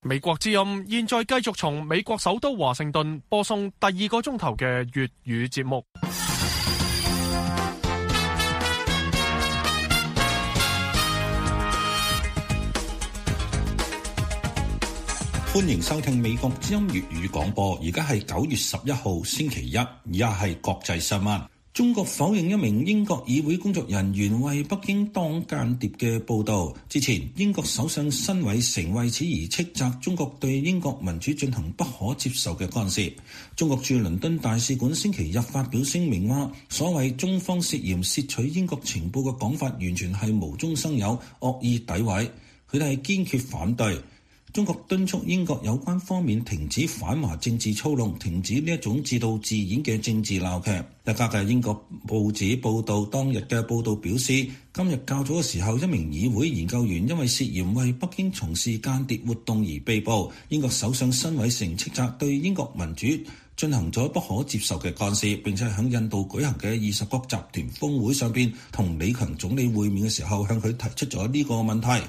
美國之音現在繼續從美國首都華盛頓播送第2個鐘頭嘅粵語節目。 歡迎收聽美國之音粵語廣播，而家係9月11號星期一，而家係國際新聞。中國否認一名英國議會工作人員為北京當間諜嘅報導。之前，英國首相辛偉誠為此而斥責中國對英國民主進行不可接受嘅干涉。中國駐倫敦大使館星期日發表聲明話，所謂中方涉嫌竊取英國情報嘅講法完全係無中生有、惡意詆毀，佢哋係堅決反對。中國敦促英國有關方面停止反華政治操弄，停止呢一種自導自演嘅政治鬧劇。一家嘅英國報紙報導，當日嘅報導表示，今日較早嘅時候，一名議會研究員因為涉嫌為北京從事間諜活動而被捕。英國首相辛偉誠斥責對英國民主進行咗不可接受嘅干涉，並且喺印度舉行嘅20國集團峰會上邊同李強總理會面嘅時候，向佢提出咗呢個問題。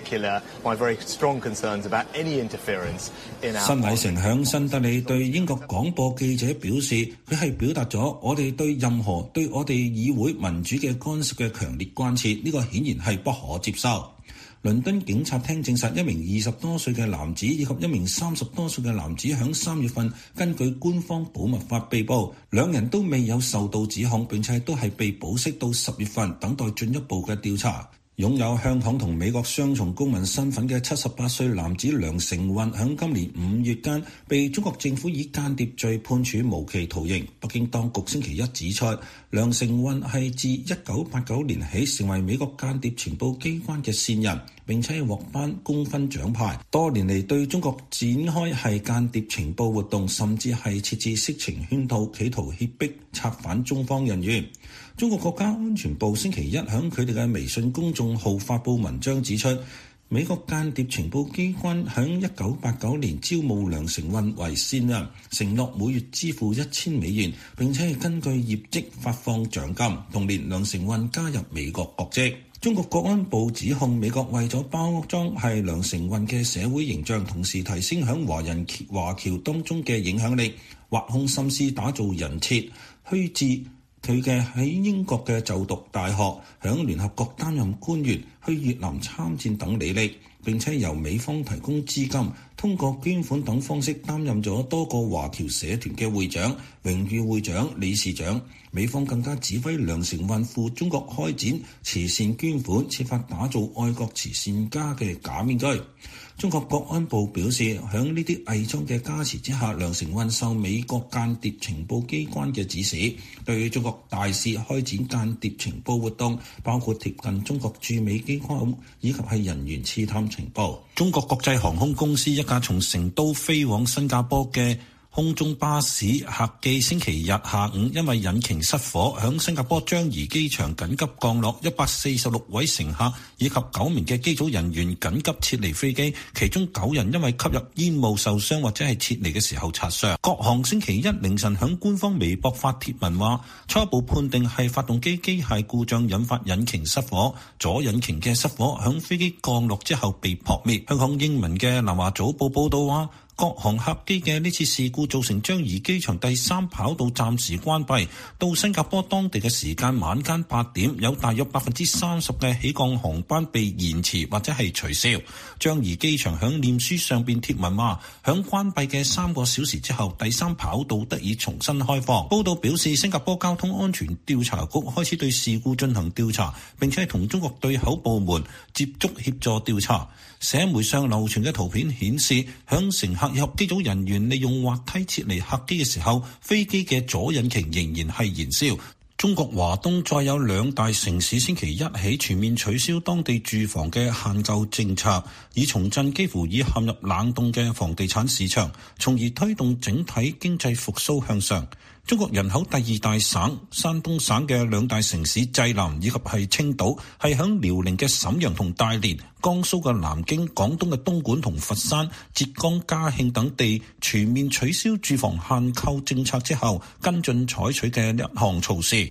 辛偉誠響新德里對英國廣播記者表示，佢係表達咗我哋對任何對我哋議會民主嘅干涉嘅強烈關切，呢個顯然係不可接受。倫敦警察廳證實，一名20多歲嘅男子以及一名30多歲嘅男子響3月份根據官方保密法被捕，兩人都未有受到指控，並且都係被保釋到10月份等待進一步嘅調查。擁有香港同美國雙重公民身份嘅78歲男子梁成運喺今年5月間被中國政府以間諜罪判處無期徒刑。北京當局星期一指出，梁成運係自1989年起成為美國間諜情報機關嘅線人，並且獲頒功勳獎牌，多年嚟對中國展開係間諜情報活動，甚至係設置色情圈套，企圖脅迫策反中方人員。中國國家安全部星期一響佢哋嘅微信公眾號發布文章指出，美國間諜情報機關響1989年招募梁成運為線人，承諾每月支付$1000，並且係根據業績發放獎金。同年，梁成運加入美國國籍。中國國安部指控美國為咗包裝係梁成運嘅社會形象，同時提升響華僑當中嘅影響力，挖空心思打造人設，虛置佢嘅喺英國嘅就讀大學，響聯合國擔任官員，去越南參戰等履歷，並且由美方提供資金，通過捐款等方式擔任咗多個華僑社團嘅會長、榮譽會長、理事長。美方更加指揮梁成運赴中國開展慈善捐款，設法打造愛國慈善家嘅假面具。中國國安部表示，響呢啲偽裝嘅加持之下，梁成運受美國間諜情報機關嘅指使，對中國大肆開展間諜情報活動，包括貼近中國駐美機構以及係人員刺探情報。中國國際航空公司一架從成都飛往新加坡嘅空中巴士客機星期日下午因為引擎失火，響新加坡樟宜機場緊急降落，146位乘客以及9名嘅機組人員緊急撤離飛機，其中9人因為吸入煙霧受傷或者係撤離嘅時候擦傷。國航星期一凌晨響官方微博發帖文話，初步判定係發動機機械故障引發引擎失火，左引擎嘅失火響飛機降落之後被撲滅。香港英文嘅南華早報報道話，國航客機嘅呢次事故造成樟宜機場第3跑道暫時關閉，到新加坡當地嘅時間晚間8點，有大約30%嘅起降航班被延遲或者係取消。樟宜機場響臉書上邊貼文話，響關閉嘅3個小時之後，第3跑道得以重新開放。報道表示，新加坡交通安全調查局開始對事故進行調查，並且同中國對口部門接觸協助調查。社媒上流傳嘅圖片顯示，響乘客以及機組人員利用滑梯撤離客機嘅時候，飛機嘅左引擎仍然係燃燒。中國華東再有2大城市星期一起全面取消當地住房嘅限購政策，以重振幾乎已陷入冷凍嘅房地產市場，從而推動整體經濟復甦向上。中國人口第2大省山東省嘅2大城市濟南以及係青島，係響遼寧嘅瀋陽同大連、江蘇嘅南京、廣東嘅東莞同佛山、浙江嘉興等地全面取消住房限購政策之後，跟進採取嘅一項措施。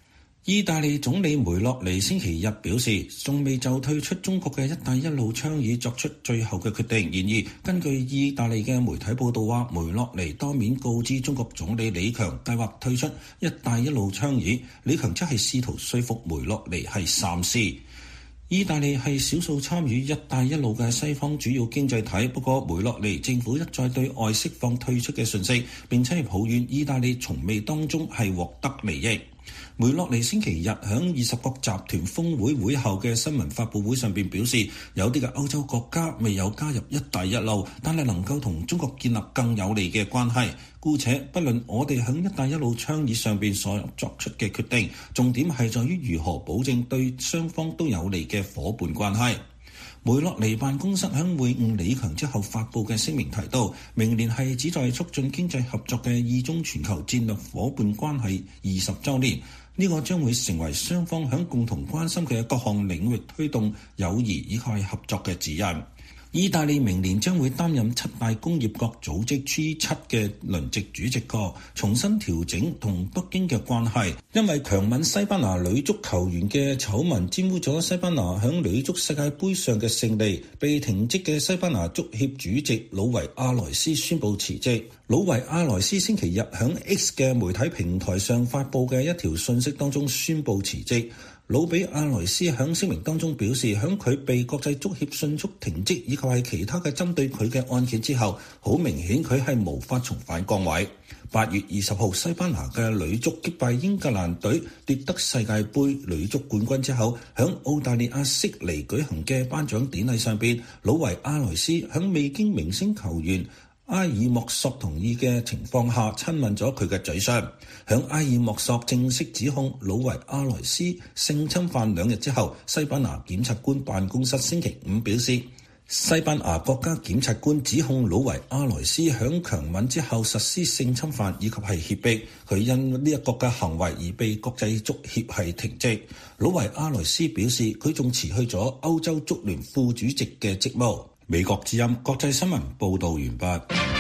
意大利總理梅洛尼星期日表示，仲未就退出中國嘅一帶一路倡議作出最後嘅決定。然而，根據意大利嘅媒體報道話，梅洛尼當面告知中國總理李強計劃退出一帶一路倡議，李強則係試圖說服梅洛尼係三思。意大利係少數參與一帶一路嘅西方主要經濟體，不過梅洛尼政府一再對外釋放退出嘅訊息，並且抱怨意大利從未當中係獲得利益。梅洛尼星期日響20國集團峰會會後嘅新聞發佈會上邊表示，有啲嘅歐洲國家未有加入一帶一路，但係能夠同中國建立更有利嘅關係。姑且不論我哋響一帶一路倡議上邊所作出嘅決定，重點係在於如何保證對雙方都有利嘅夥伴關係。梅洛尼辦公室響會晤李強之後發佈嘅聲明提到，明年係旨在促進經濟合作嘅意中全球戰略夥伴關係20週年，呢個將會成為雙方響共同關心嘅各項領域推動友誼以及合作嘅指引。意大利明年將會擔任7大工業國組織 G7 嘅輪值主席國，重新調整同北京嘅關係。因為強吻西班牙女足球員嘅醜聞沾污咗西班牙響女足世界盃上嘅勝利，被停職嘅西班牙足協主席魯維亞萊斯宣布辭職。魯維亞萊斯星期日響 X 嘅媒體平台上發布嘅一條訊息當中宣布辭職。魯比亞萊斯喺聲明當中表示，喺佢被國際足協迅速停職以及係其他嘅針對佢嘅案件之後，好明顯佢係無法重返崗位。8月20號，西班牙嘅女足擊敗英格蘭隊奪得世界盃女足冠軍之後，喺澳大利亞悉尼舉行嘅頒獎典禮上邊，魯維亞萊斯喺未經明星球員埃爾莫索同意嘅情況下親吻咗佢嘅嘴唇。響埃爾莫索正式指控魯維亞萊斯性侵犯2日之後，西班牙檢察官辦公室星期5表示，西班牙國家檢察官指控魯維亞萊斯響強吻之後實施性侵犯以及係脅迫，佢因呢一個嘅行為而被國際足協係停職。魯維亞萊斯表示，佢仲辭去咗歐洲足聯副主席嘅職務。美國之音國際新聞報道完畢。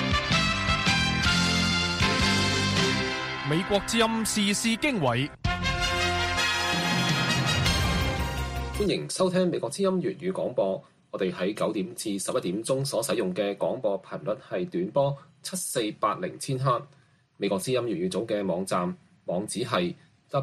美國之音時事經緯， 歡迎收聽美國之音粵語廣播。我哋喺9點至11點鐘所使用嘅廣播頻率係短波7480千赫。美國之音粵語組嘅網站網址係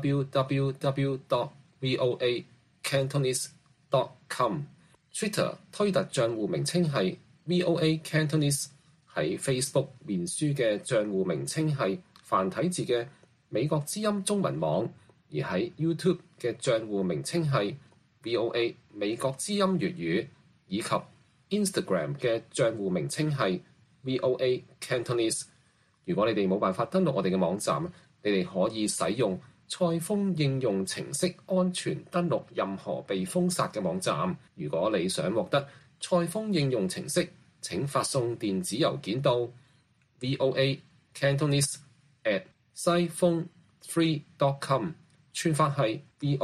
www.voacantonese.com。Twitter 推特賬戶名稱係 VOA Cantonese， 喺 Facebook 面書嘅賬戶名稱係繁體字嘅美國之音中文網，而喺 YouTube 嘅賬戶名稱係 VOA 美國之音粵語，以及 Instagram 嘅賬戶名稱係 VOA Cantonese。 如果你哋冇辦法登錄我哋嘅網站，你哋可以使用賽風應用程式安全登錄任何被封殺嘅網站。如果你想獲得賽風應用程式，請發送電子郵件到 voacantonese@saiphone3.com， 串法係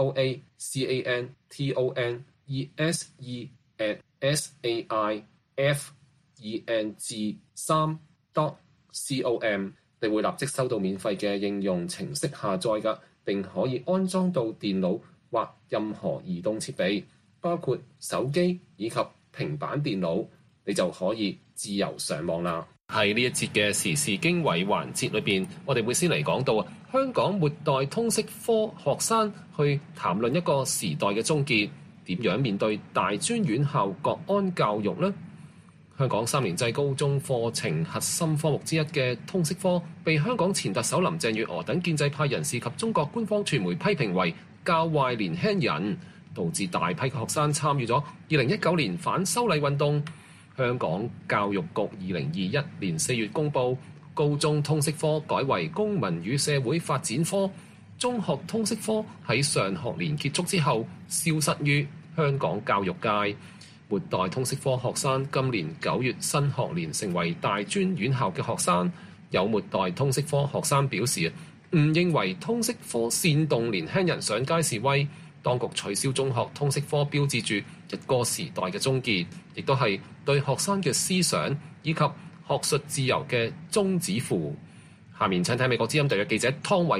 voacantonese@saifeng3.com， 你會立即收到免費嘅應用程式下載㗎，並可以安裝到電腦或任何移動設備，包括手機以及平板電腦，你就可以自由上網啦。喺呢一節嘅時事經緯環節裏邊，我哋會先嚟講到香港末代通識科學生去談論一個時代嘅終結，點樣面對大專院校國安教育呢？香港3年制高中課程核心科目之一嘅通識科，被香港前特首林鄭月娥等建制派人士及中國官方傳媒批評為教壞年輕人，導致大批嘅學生參與咗2019年反修例運動。香港教育局2021年4月公佈，高中通識科改為公民與社會發展科，中學通識科喺上學年結束之後消失於香港教育界。末代通識科學生今年9月新學年成為大專院校嘅學生。有末代通識科學生表示，唔認為通識科煽動年輕人上街示威，當局取消中學通識科標誌住一個時代嘅終結，亦都係對學生嘅思想以及學術自由嘅終止符。下面請睇美國之音特約記者湯慧雲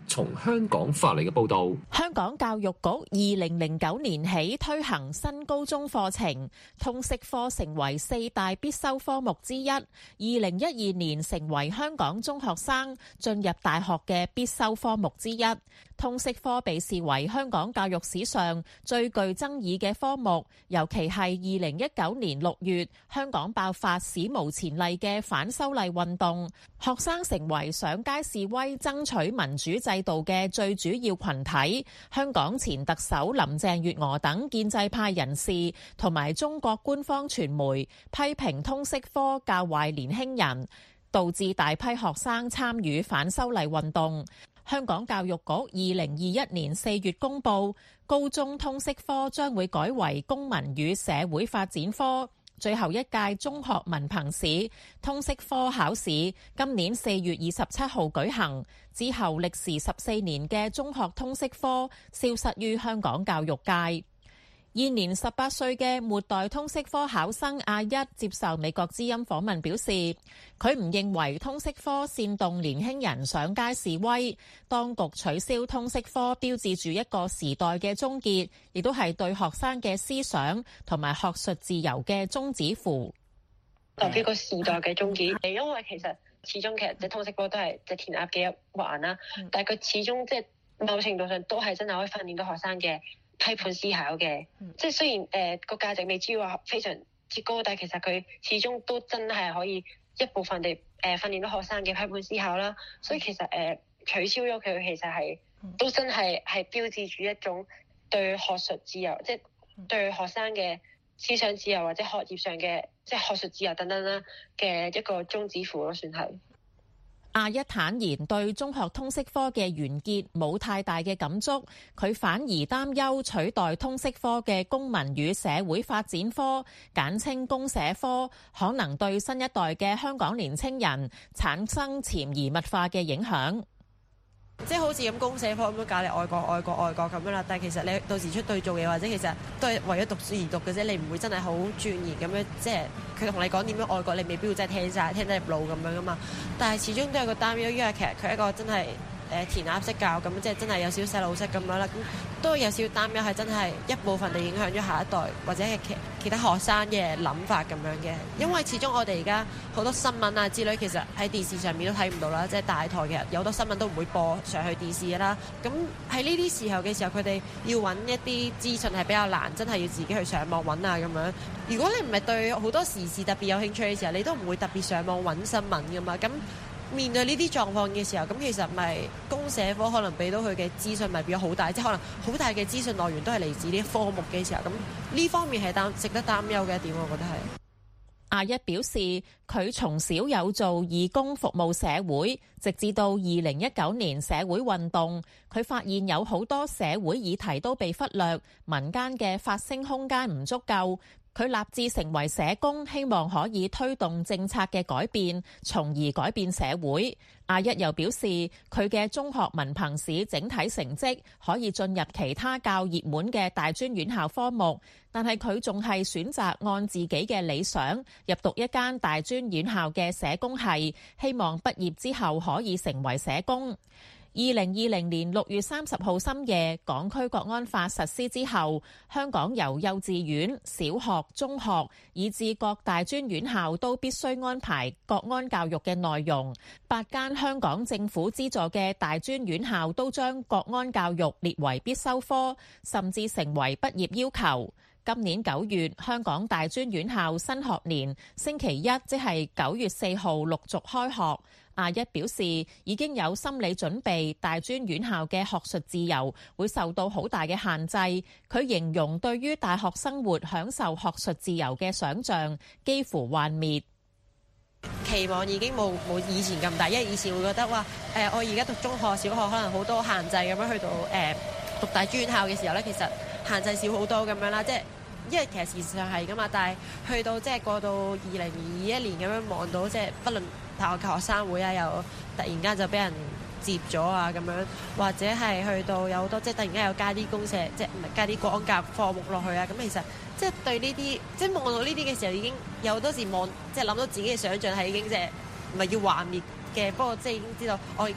從香港發嚟嘅報導。 香港教育局2009年起推行新高中課程，通識科成為4大必修科目之一。2012年成為香港中學生進入大學嘅必修科目之一。通識科被視為香港教育史上最具爭議嘅科目，尤其係2019年6月香港爆發史無前例嘅反修例運動，學生成為上街示威爭取民主制度嘅最主要群體。香港前特首林鄭月娥等建制派人士同埋中國官方傳媒批評通識科教壞年輕人，導致大批學生參與反修例運動。香港教育局2021年4月公佈，高中通識科將會改為公民與社會發展科。最後一屆中學文憑試通識科考試今年4月27號舉行，之後歷時14年嘅中學通識科消失於香港教育界。現年18歲嘅末代通識科考生阿一接受美國之音訪問表示，佢唔認為通識科煽動年輕人上街示威，當局取消通識科標誌住一個時代嘅終結，亦都係對學生嘅思想同埋學術自由嘅終止符。 代表個時代嘅終結，因為其實始終即係通識科都係即係填鴨嘅一環啦，但係佢始終即係某程度上都係真係可以訓練到學生嘅批判思考嘅，即係雖然個價值未至於話非常之高，但係其實佢始終都真係可以一部分地訓練到學生嘅批判思考啦。所以其實取消咗佢，其實係都真係標誌住一種對學術自由，即係對學生嘅思想自由或者學業上嘅即係學術自由等等啦嘅一個終止符咯，算係。 阿一坦言對中學通識科嘅完結冇太大嘅感觸，佢反而擔憂取代通識科嘅公民與社會發展科，簡稱公社科，可能對新一代嘅香港年青人產生潛移默化嘅影響。 即係好似咁公社科咁樣教你愛國咁樣啦，但係其實你到時出去做嘢或者其實都係為咗讀書而讀嘅啫，你唔會真係好鑽研咁樣，即係佢同你講點樣愛國，你未必會真係聽得入腦咁樣噶嘛。但係始終都有個擔憂，因為其實佢係一個真係填鴨式教咁，即係真係有少少細路式咁樣啦，咁都有少少擔憂係真係一部分地影響咗下一代或者係其他學生嘅諗法咁樣嘅。因為始終我哋而家好多新聞啊之類，其實喺電視上面都睇唔到啦，即係大台嘅有好多新聞都唔會播上去電視啦。咁喺呢啲時候嘅時候，佢哋要揾一啲資訊係比較難，真係要自己去上網揾啊咁樣。如果你唔係對好多時事特別有興趣嘅時候，你都唔會特別上網揾新聞噶嘛。咁面對呢啲狀況嘅時候，咁其實咪公社科可能俾到佢嘅資訊咪變咗好大，即係可能好大嘅資訊來源都係嚟自呢啲科目嘅時候，咁呢方面係值得擔憂嘅一點，我覺得係。 阿一表示，佢從小有做義工服務社會，直至到2019年社會運動，佢發現有好多社會議題都被忽略，民間嘅發聲空間唔足夠。佢立志成為社工，希望可以推動政策嘅改變，從而改變社會。阿一又表示，佢嘅中學文憑試整體成績可以進入其他較熱門嘅大專院校科目，但係佢仲係選擇按自己嘅理想入讀一間大專院校嘅社工系，希望畢業之後可以成為社工。2020年6月30號深夜，港區國安法實施之後，香港由幼稚園、小學、中學以至各大專院校都必須安排國安教育嘅內容。8間香港政府資助嘅大專院校都將國安教育列為必修科，甚至成為畢業要求。今年9月，香港大專院校新學年星期一，即係9月4號陸續開學。阿一表示已經有心理準備，大專院校嘅學術自由會受到好大嘅限制。佢形容對於大學生活享受學術自由嘅想像幾乎幻滅。 期望已經冇以前咁大，因為以前會覺得話我而家讀中學、小學可能好多限制咁樣，去到讀大專院校嘅時候咧，其實限制少好多咁樣啦，即係。因為其實事實上係㗎嘛，但係去到即係過到2021年咁樣望到，即係不論大學嘅學生會啊，又突然間就俾人接咗啊咁樣，或者係去到有好多即係突然間有加啲公社，即係唔係加啲國安教育科目落去啊，咁其實即係對呢啲即係望到呢啲嘅時候，已經有好多時望即係諗到自己嘅想像係已經即係唔係要幻滅嘅，不過即係已經知道我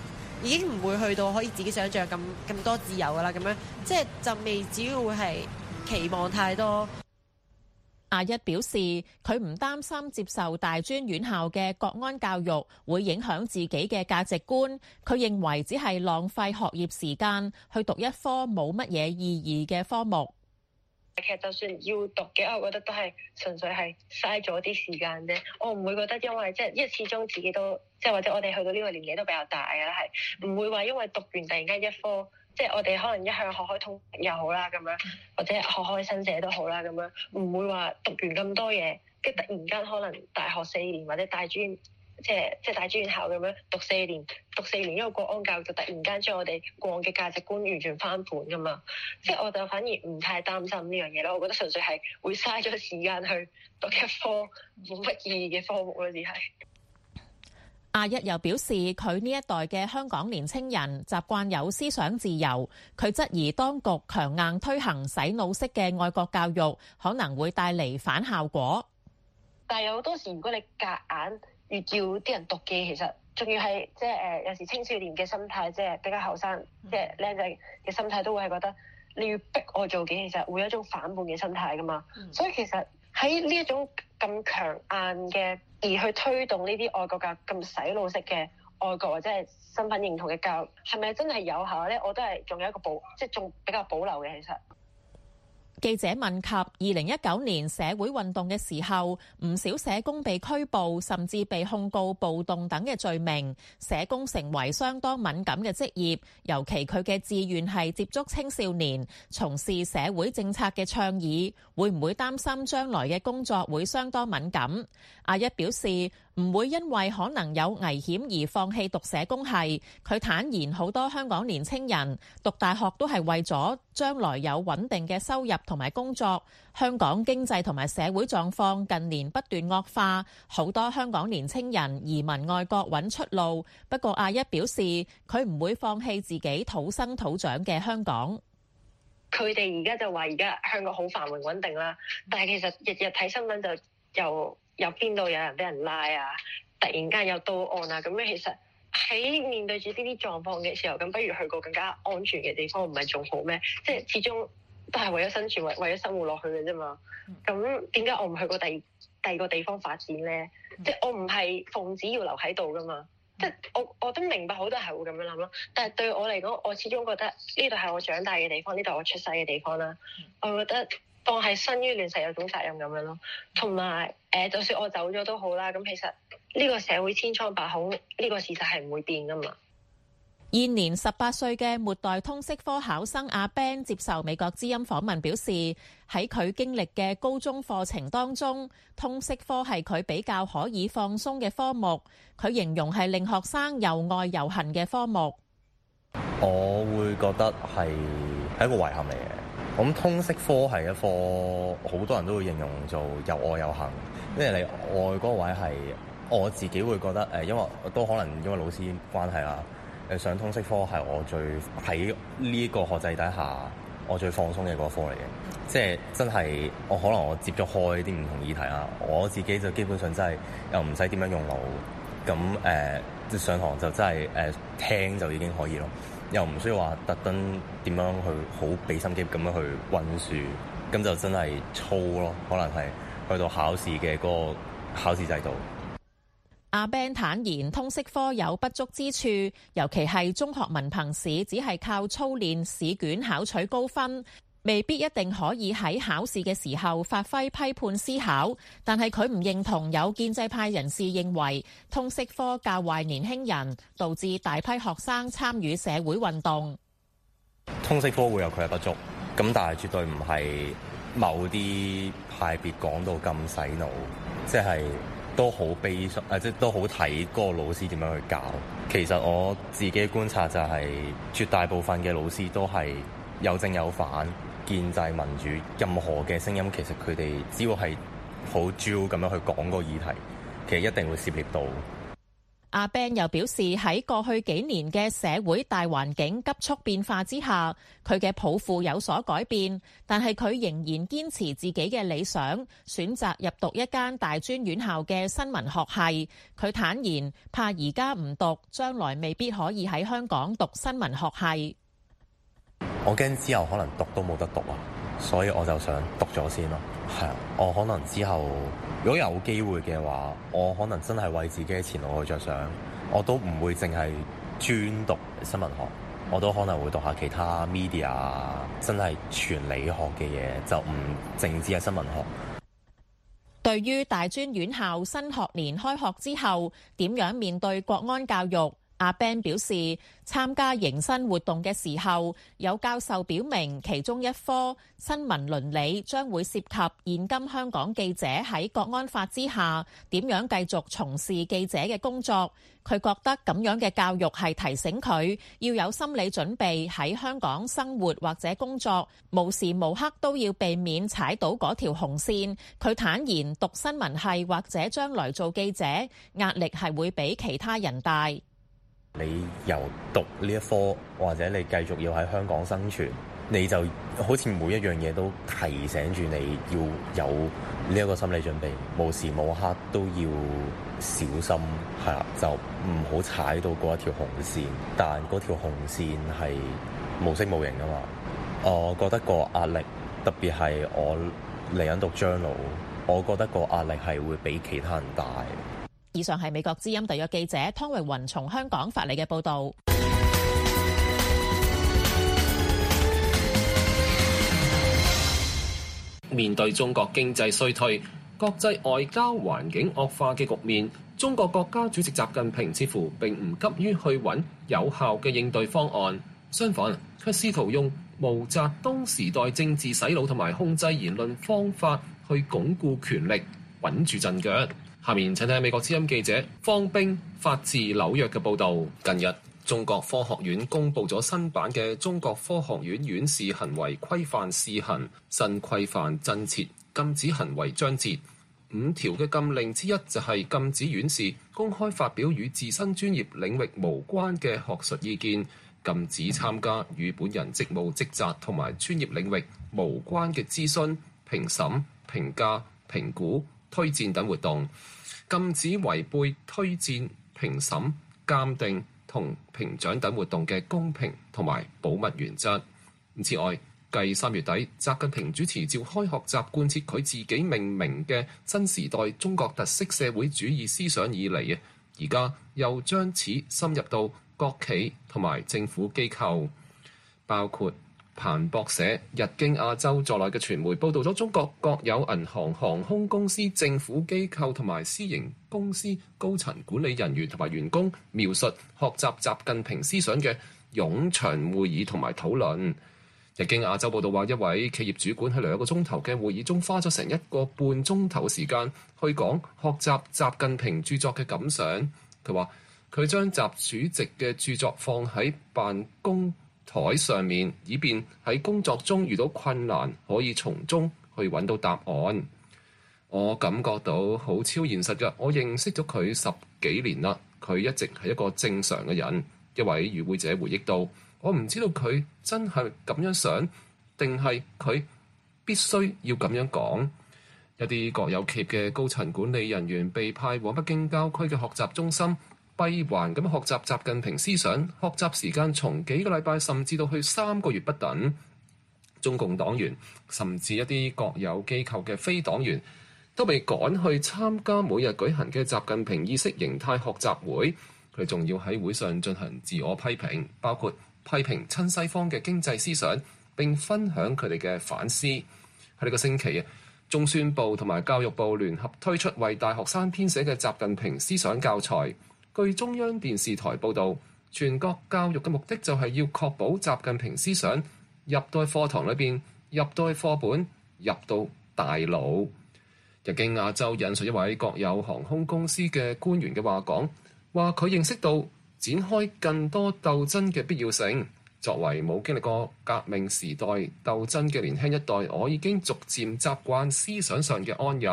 已經唔會去到可以自己想像咁多自由㗎啦。咁樣即係就未至於會係期望太多。 阿一表示，佢唔擔心接受大專院校嘅國安教育會影響自己嘅價值觀。佢認為只係浪費學業時間去讀一科冇乜嘢意義嘅科目。 其實就算要讀嘅，我覺得都係純粹係嘥咗啲時間啫。我唔會覺得因為始終自己都或者我哋去到呢個年紀都比較大嘅啦，係唔會話因為讀完突然間一科。我哋可能一向學開通識又好啦，咁樣或者學開新社都好啦，咁樣唔會話讀完咁多嘢，跟住突然間可能大學4年或者大專大專院校咁樣讀4年，因為國安教育就突然間將我哋過往嘅價值觀完全翻盤噶嘛。我就反而唔太擔心呢樣嘢咯。我覺得純粹係會嘥咗時間去讀一科冇乜意義嘅科目咯，只係。 阿一又表示，佢呢一代嘅香港年青人習慣有思想自由，佢質疑當局強硬推行洗腦式嘅愛國教育，可能會帶嚟反效果。 但係有好多時，如果你夾硬要叫啲人讀嘅，其實仲要係有時青少年嘅心態，比較後生靚仔嘅心態，都會係覺得你要逼我做嘅，其實會有一種反叛嘅心態噶嘛。所以其實喺呢一種咁強硬嘅，而去推動呢啲愛國教育咁洗腦式嘅愛國或者係身份認同嘅教育，係咪真係有效咧？我都係仲有一個仲比較保留嘅。其實記者問及2019年社會運動嘅時候，唔少社工被拘捕，甚至被控告暴動等嘅罪名，社工成為相當敏感嘅職業，尤其佢嘅志願係接觸青少年，從事社會政策嘅倡議，會唔會擔心將來嘅工作會相當敏感？阿一表示唔會因為可能有危險而放棄讀社工系。佢坦言好多香港年青人讀大學都係為咗將來有穩定嘅收入同埋工作。香港經濟同埋社會狀況近年不斷惡化，好多香港年青人移民外國揾出路。不過阿一表示佢唔會放棄自己土生土長嘅香港。 佢哋而家就話而家香港好繁榮穩定啦，但係其實日日睇新聞就有邊度有人俾人拉啊，突然間有刀案啊，咁樣其實喺面對住呢啲狀況嘅時候，咁不如去個更加安全嘅地方，唔係仲好咩？始終都係為咗生存，為咗生活落去嘅啫嘛。咁點解我唔去過第二個地方發展咧？我唔係奉旨要留喺度噶嘛。我都明白好多人係會咁樣諗咯，但係對我嚟講，我始終覺得呢度係我長大嘅地方，呢度係我出世嘅地方啦。我覺得當係生於亂世有種責任咁樣咯。同埋就算我走咗都好啦，咁其實呢個社會千瘡百孔，呢個事實係唔會變噶嘛。 現年18歲嘅末代通識科考生阿 Ben 接受美國之音訪問表示，喺佢經歷嘅高中課程當中，通識科係佢比較可以放鬆嘅科目。佢形容係令學生又愛又恨嘅科目。 我會覺得係一個遺憾嚟嘅。咁通識科係一科好多人都會形容做又愛又恨，因為你愛嗰個位係我自己會覺得因為都可能因為老師關係啦。上通識科係我最喺呢個學制底下我最放鬆嘅嗰科嚟嘅，真係我可能我接觸開啲唔同議題啦，我自己就基本上真係又唔使點樣用腦，咁上堂就真係聽就已經可以咯，又唔需要話特登點樣去好俾心機咁樣去溫書，咁就真係操咯，可能係去到考試嘅嗰個考試制度。 阿 Ben 坦言通識科有不足之處，尤其係中學文憑試只係靠操練試卷考取高分，未必一定可以喺考試嘅時候發揮批判思考。但係佢唔認同有建制派人士認為通識科教壞年輕人，導致大批學生參與社會運動。 通識科會有佢嘅不足，咁但係絕對唔係某啲派別講到咁洗腦，即係都好悲傷，都好睇嗰個老師點樣去教。其實我自己觀察就係絕大部分嘅老師都係有正有反，建制民主，任何嘅聲音其實佢哋只要係好 drill 咁樣去講個議題，其實一定會涉獵到。 阿 Ben 又表示，喺過去幾年嘅社會大環境急速變化之下，佢嘅抱負有所改變，但係佢仍然堅持自己嘅理想，選擇入讀一間大專院校嘅新聞學系。佢坦言，怕而家唔讀，將來未必可以喺香港讀新聞學系。 我驚之後可能讀都冇得讀啊，所以我就想讀咗先咯。係啊，我可能之後如果有機會嘅話，我可能真係為自己嘅前路去着想，我都唔會淨係專讀新聞學，我都可能會讀下其他 media， 真係全理學嘅嘢，就唔淨止係新聞學。 對於大專院校新學年開學之後點樣面對國安教育，阿 Ben 表示，參加迎新活動嘅時候，有教授表明其中一科新聞倫理將會涉及現今香港記者喺國安法之下點樣繼續從事記者嘅工作。佢覺得咁樣嘅教育係提醒佢要有心理準備喺香港生活或者工作，無時無刻都要避免踩到嗰條紅線。佢坦言，讀新聞系或者將來做記者，壓力係會比其他人大。 你由讀呢一科，或者你繼續要喺香港生存，你就好似每一樣嘢都提醒住你要有呢一個心理準備，無時無刻都要小心，係啦，就唔好踩到嗰一條紅線。但嗰條紅線係無色無形㗎嘛。我覺得個壓力，特別係我嚟緊讀 journal， 我覺得個壓力係會比其他人大。 以上係美國之音特約記者湯榮雲從香港發嚟嘅報導。 面對中國經濟衰退、國際外交環境惡化嘅局面，中國國家主席習近平似乎並唔急於去揾有效嘅應對方案，相反，卻試圖用毛澤東時代政治洗腦同埋控制言論方法去鞏固權力，穩住陣腳。下面請睇美國之音記者方冰發自紐約嘅報導。近日，中國科學院公布咗新版嘅《中國科學院院士行為規範試行》，新規範增設禁止行為章節，5條嘅禁令之一就係禁止院士公開發表與自身專業領域無關嘅學術意見，禁止參加與本人職務職責同埋專業領域無關嘅諮詢、評審、評價、評估、推薦等活動，禁止違背推薦、評審、鑑定同評獎等活動嘅公平同埋保密原則。此外，繼3月底習近平主持召開學習貫徹佢自己命名嘅新時代中國特色社會主義思想以嚟，而家又將此深入到國企同埋政府機構，包括彭博社、日經亞洲在內嘅傳媒報導咗中國國有銀行、航空公司、政府機構同埋私營公司高層管理人員同埋員工描述學習習近平思想嘅冗長會議同埋討論。日經亞洲報導話，一位企業主管喺2個鐘頭嘅會議中花咗成1個半鐘頭時間去講學習習近平著作嘅感想。佢話佢將習主席嘅著作放喺辦公台上面，以便喺工作中遇到困難可以從中去揾到答案。我感覺到好超現實嘅，我認識咗佢10幾年啦，佢一直係一個正常嘅人。一位與會者回憶到，我唔知道佢真係咁樣想，定係佢必須要咁樣講。一啲國有企業嘅高層管理人員被派往北京郊區嘅學習中心，閉環咁學習習近平思想，學習時間從幾個禮拜甚至到去3個月不等。中共黨員甚至一啲國有機構嘅非黨員都被趕去參加每日舉行嘅習近平意識形態學習會，佢仲要喺會上進行自我批評，包括批評親西方嘅經濟思想，並分享佢哋嘅反思。喺呢個星期，中宣部同埋教育部聯合推出為大學生編寫嘅習近平思想教材。據中央電視台報導，全國教育嘅目的就係要確保習近平思想入到課堂裏邊，入到課本，入到大腦。日經亞洲引述一位國有航空公司嘅官員嘅話講，話佢認識到展開更多鬥爭嘅必要性。作為冇經歷過革命時代鬥爭嘅年輕一代，我已經逐漸習慣思想上嘅安逸。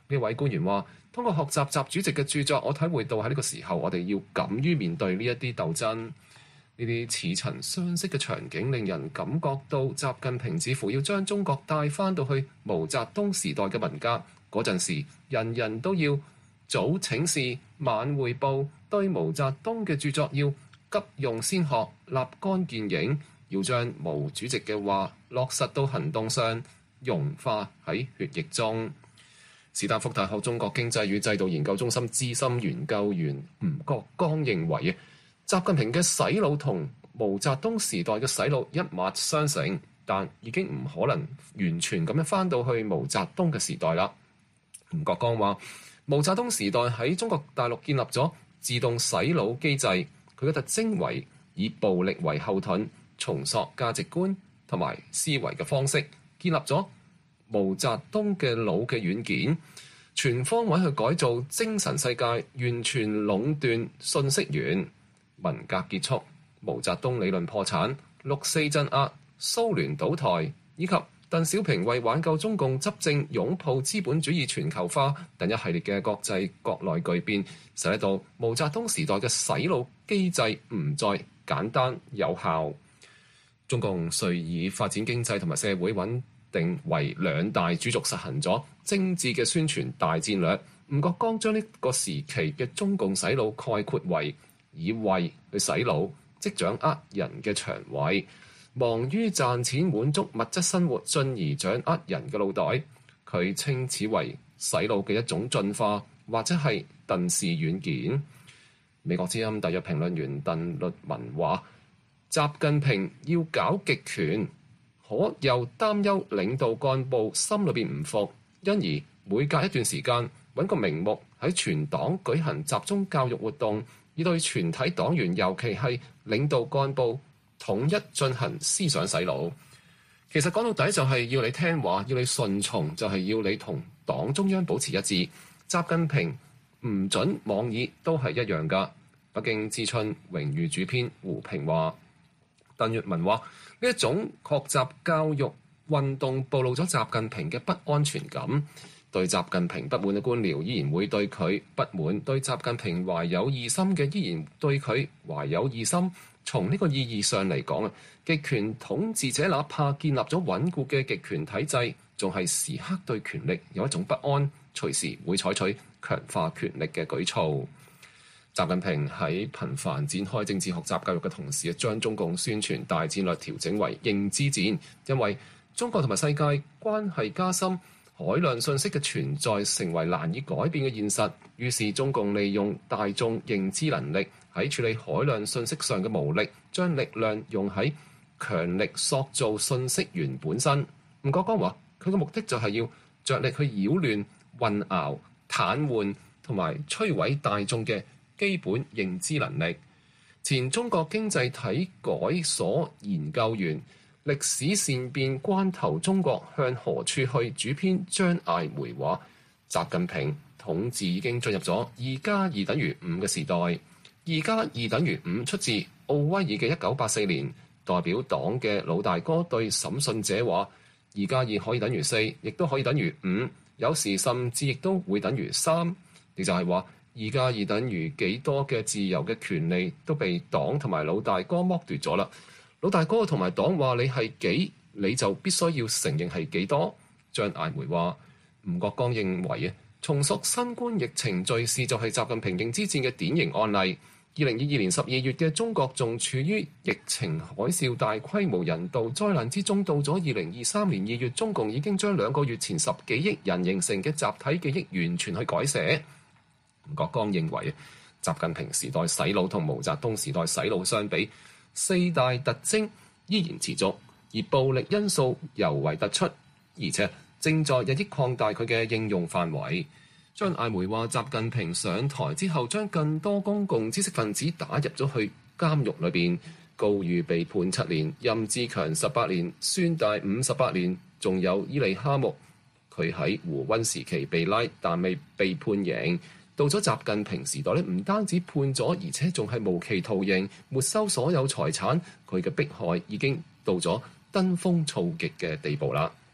呢位官員話：通過學習習主席嘅著作，我體會到喺呢個時候，我哋要敢於面對呢一啲鬥爭。呢啲似曾相識嘅場景，令人感覺到習近平似乎要將中國帶翻到去毛澤東時代嘅文革嗰陣時，人人都要早請示、晚匯報，對毛澤東嘅著作要急用先學、立竿見影，要將毛主席嘅話落實到行動上，融化喺血液中。史丹福大學中國經濟與制度研究中心資深研究員吳國光認為，習近平嘅洗腦同毛澤東時代嘅洗腦一脈相承，但已經唔可能完全咁樣翻到去毛澤東嘅時代啦。吳國光話：毛澤東時代喺中國大陸建立咗自動洗腦機制，佢嘅特徵為以暴力為後盾，重塑價值觀同埋思維嘅方式，建立咗毛澤東嘅腦嘅軟件，全方位去改造精神世界，完全壟斷信息源。文革結束，毛澤東理論破產，六四鎮壓，蘇聯倒台，以及鄧小平為挽救中共執政擁抱資本主義全球化等一系列嘅國際國內巨變，使得到毛澤東時代嘅洗腦機制唔再簡單有效。中共遂以發展經濟同埋社會穩定為兩大主軸，實行咗精緻嘅宣傳大戰略。吳國光將呢個時期嘅中共洗腦概括為以胃去洗腦，即掌握人嘅腸胃，忙於賺錢滿足物質生活，進而掌握人嘅腦袋。佢稱此為洗腦嘅一種進化，或者係鄧氏軟件。美國之音特約評論員鄧律文話：習近平要搞極權，可又擔憂領導幹部心裏邊唔服，因而每隔一段時間揾個名目喺全黨舉行集中教育活動，以對全體黨員，尤其係領導幹部統一進行思想洗腦。其實講到底就係要你聽話，要你順從，就係要你同黨中央保持一致。習近平唔准妄議都係一樣㗎。北京之春榮譽主編胡平話：鄧月文話呢一種學習教育運動暴露咗習近平嘅不安全感。對習近平不滿嘅官僚依然會對佢不滿，對習近平懷有異心嘅依然對佢懷有異心。從呢個意義上嚟講啊，極權統治者哪怕建立咗穩固嘅極權體制，仲係時刻對權力有一種不安，隨時會採取強化權力嘅舉措。習近平喺頻繁展開政治學習教育嘅同時，將中共宣傳大戰略調整為認知戰，因為中國同埋世界關係加深，海量信息嘅存在成為難以改變嘅現實，於是中共利用大眾認知能力喺處理海量信息上嘅無力，將力量用喺強力塑造信息源本身。吳國光話：佢嘅目的就係要着力去擾亂、混淆、癱瘓同埋摧毀大眾嘅基本認知能力。前中國經濟體改所研究員、歷史善變關頭中國向何處去主編張艾梅話：習近平統治已經進入咗2+2等於5嘅時代。2+2等於5出自奧威爾嘅1984年，代表黨嘅老大哥對審訊者話：2+2可以等於4，亦都可以等於5，有時甚至亦都會等於3。亦就係話2+2等於幾多嘅自由嘅權利都被黨同埋老大哥剝奪咗啦。老大哥同埋黨話你係幾，你就必須要承認係幾多。張艾梅話：吳國光認為啊，重塑新冠疫情敘事就係習近平認知戰嘅典型案例。2022年12月嘅中國仲處於疫情海嘯大規模人道災難之中，到咗2023年2月，中共已經將2個月前10幾億人形成嘅集體記憶完全去改寫。吳國光認為，習近平時代洗腦同毛澤東時代洗腦相比，4大特徵依然持續，而暴力因素尤為突出，而且正在日益擴大佢嘅應用範圍。張艾梅話：習近平上台之後，將更多公共知識分子打入咗去監獄裏邊，高瑜被判7年，任志強18年，孫大58年，仲有伊利哈木，佢喺胡溫時期被拉，但未被判刑。到咗習近平時代咧，唔單止判咗，而且仲係無期徒刑，沒收所有財產。佢嘅迫害已經到咗登峰造極嘅地步啦。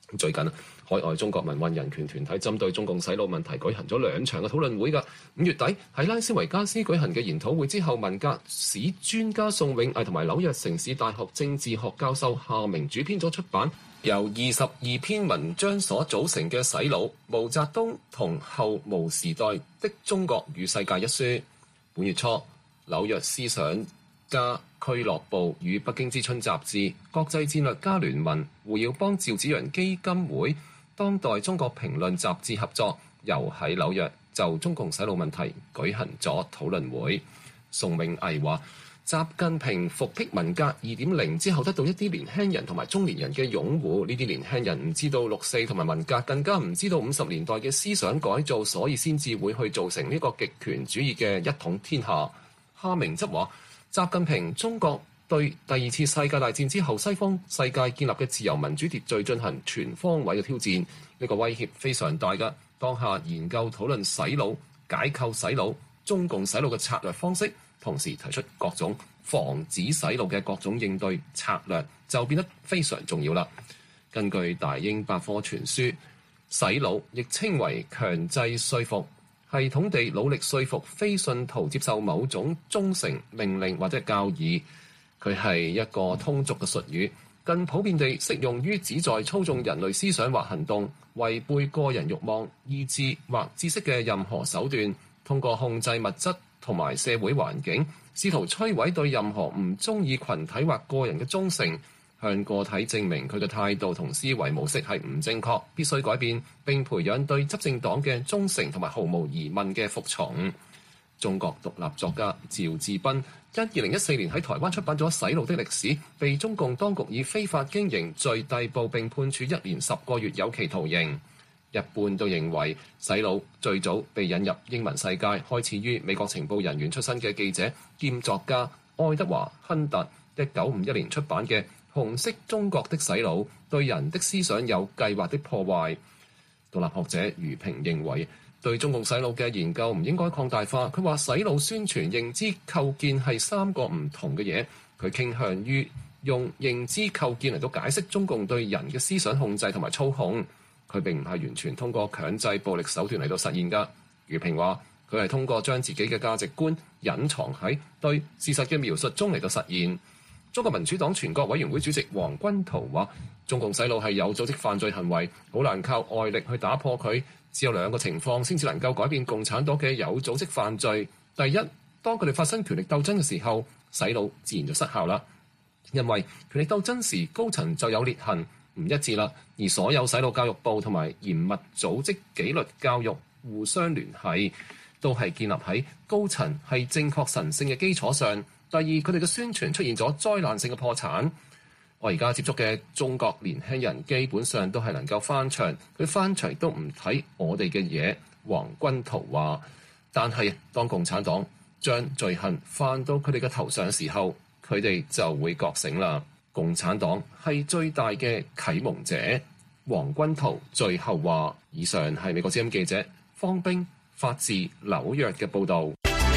最近海外中國民運人權團體針對中共洗腦問題舉行咗2場嘅討論會㗎。5月底喺拉斯維加斯舉行嘅研討會之後，文革史專家宋永毅同埋紐約城市大學政治學教授夏明主編咗出版由22篇文章所組成嘅《洗腦：毛澤東同後毛時代的中國與世界》一書。本月初，紐約思想家俱樂部與北京之春雜誌、國際戰略家聯盟、胡耀邦趙紫陽基金會、當代中國評論雜誌合作，又喺紐約就中共洗腦問題舉行咗討論會。宋永毅話：習近平復辟文革 2.0 之後，得到一啲年輕人同埋中年人嘅擁護。呢啲年輕人唔知道六四同埋文革，更加唔知道50年代嘅思想改造，所以先至會去造成呢個極權主義嘅一統天下。夏明則話：習近平中國對第2次世界大戰之後西方世界建立嘅自由民主秩序進行全方位嘅挑戰，呢個威脅非常大㗎。當下研究討論洗腦、解構洗腦、中共洗腦嘅策略方式，同時提出各種防止洗腦嘅各種應對策略，就變得非常重要啦。根據大英百科全書，洗腦亦稱為強制說服，系統地努力說服非信徒接受某種忠誠命令或者教義。佢係一個通俗嘅術語，更普遍地適用於旨在操縱人類思想或行動、違背個人慾望、意志或知識嘅任何手段，通過控制物質同埋社會環境，試圖摧毀對任何唔中意群體或個人嘅忠誠，向個體證明佢嘅態度同思維模式係唔正確，必須改變，並培養對執政黨嘅忠誠同埋毫無疑問嘅服從。中國獨立作家趙志斌因2014年喺台灣出版咗《洗腦的歷史》，被中共當局以非法經營罪逮捕並判處1年10個月有期徒刑。一般都認為洗腦最早被引入英文世界，開始於美國情報人員出身嘅記者兼作家愛德華·亨特1951年出版嘅《紅色中國的洗腦：對人的思想有計劃的破壞》。獨立學者余平認為，對中共洗腦嘅研究唔應該擴大化。佢話洗腦宣傳認知構建係3個唔同嘅嘢。佢傾向於用認知構建嚟到解釋中共對人嘅思想控制同埋操控。佢並唔係完全通過強制暴力手段嚟到實現㗎。余平話：佢係通過將自己嘅價值觀隱藏喺對事實嘅描述中嚟到實現。中國民主黨全國委員會主席黃君濤話：中共洗腦係有組織犯罪行為，好難靠外力去打破佢。只有2個情況先至能夠改變共產黨嘅有組織犯罪。第一，當佢哋發生權力鬥爭嘅時候，洗腦自然就失效啦。因為權力鬥爭時高層就有裂痕，唔一致啦。而所有洗腦教育部同埋嚴密組織紀律教育互相聯繫，都係建立喺高層係正確神聖嘅基礎上。第二，佢哋嘅宣傳出現咗災難性嘅破產。我而家接觸嘅中國年輕人基本上都係能夠翻牆，佢翻牆都唔睇我哋嘅嘢。黃君濤話：但係當共產黨將罪行翻到佢哋嘅頭上嘅時候，佢哋就會覺醒啦。共產黨係最大嘅啟蒙者。黃君濤最後話：以上係美國之音記者方冰發自紐約嘅報導。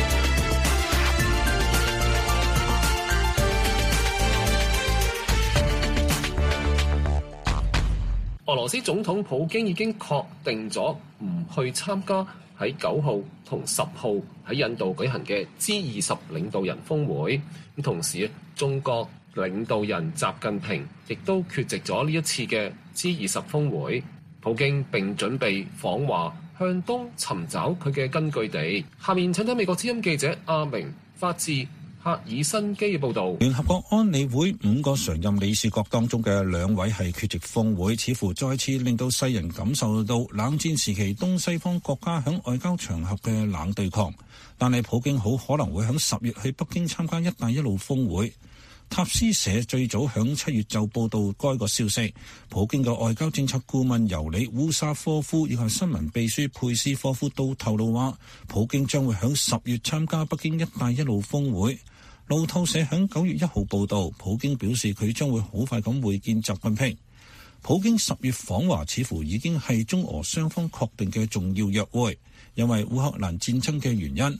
俄羅斯總統普京已經確定咗唔去參加喺9號同10號喺印度舉行嘅 G20 領導人峰會。咁同時，中國領導人習近平亦都缺席咗呢一次嘅 G20 峰會。普京並準備訪華，向東尋找佢嘅根據地。下面請睇美國之音記者阿明發自赫爾辛基嘅報導。 聯合國安理會5個常任理事國當中嘅2位係缺席峰會，似乎再次令到世人感受到冷戰時期東西方國家喺外交場合嘅冷對抗。但係普京好可能會喺10月去北京參加一帶一路峰會。塔斯社最早響7月就報道該個消息。普京嘅外交政策顧問尤里烏沙科夫以及新聞秘書佩斯科夫都透露話，普京將會響10月參加北京一帶一路峰會。路透社響9月1號報道，普京表示佢將會好快咁會見習近平。普京10月訪華似乎已經係中俄雙方確定嘅重要約會，因為烏克蘭戰爭嘅原因，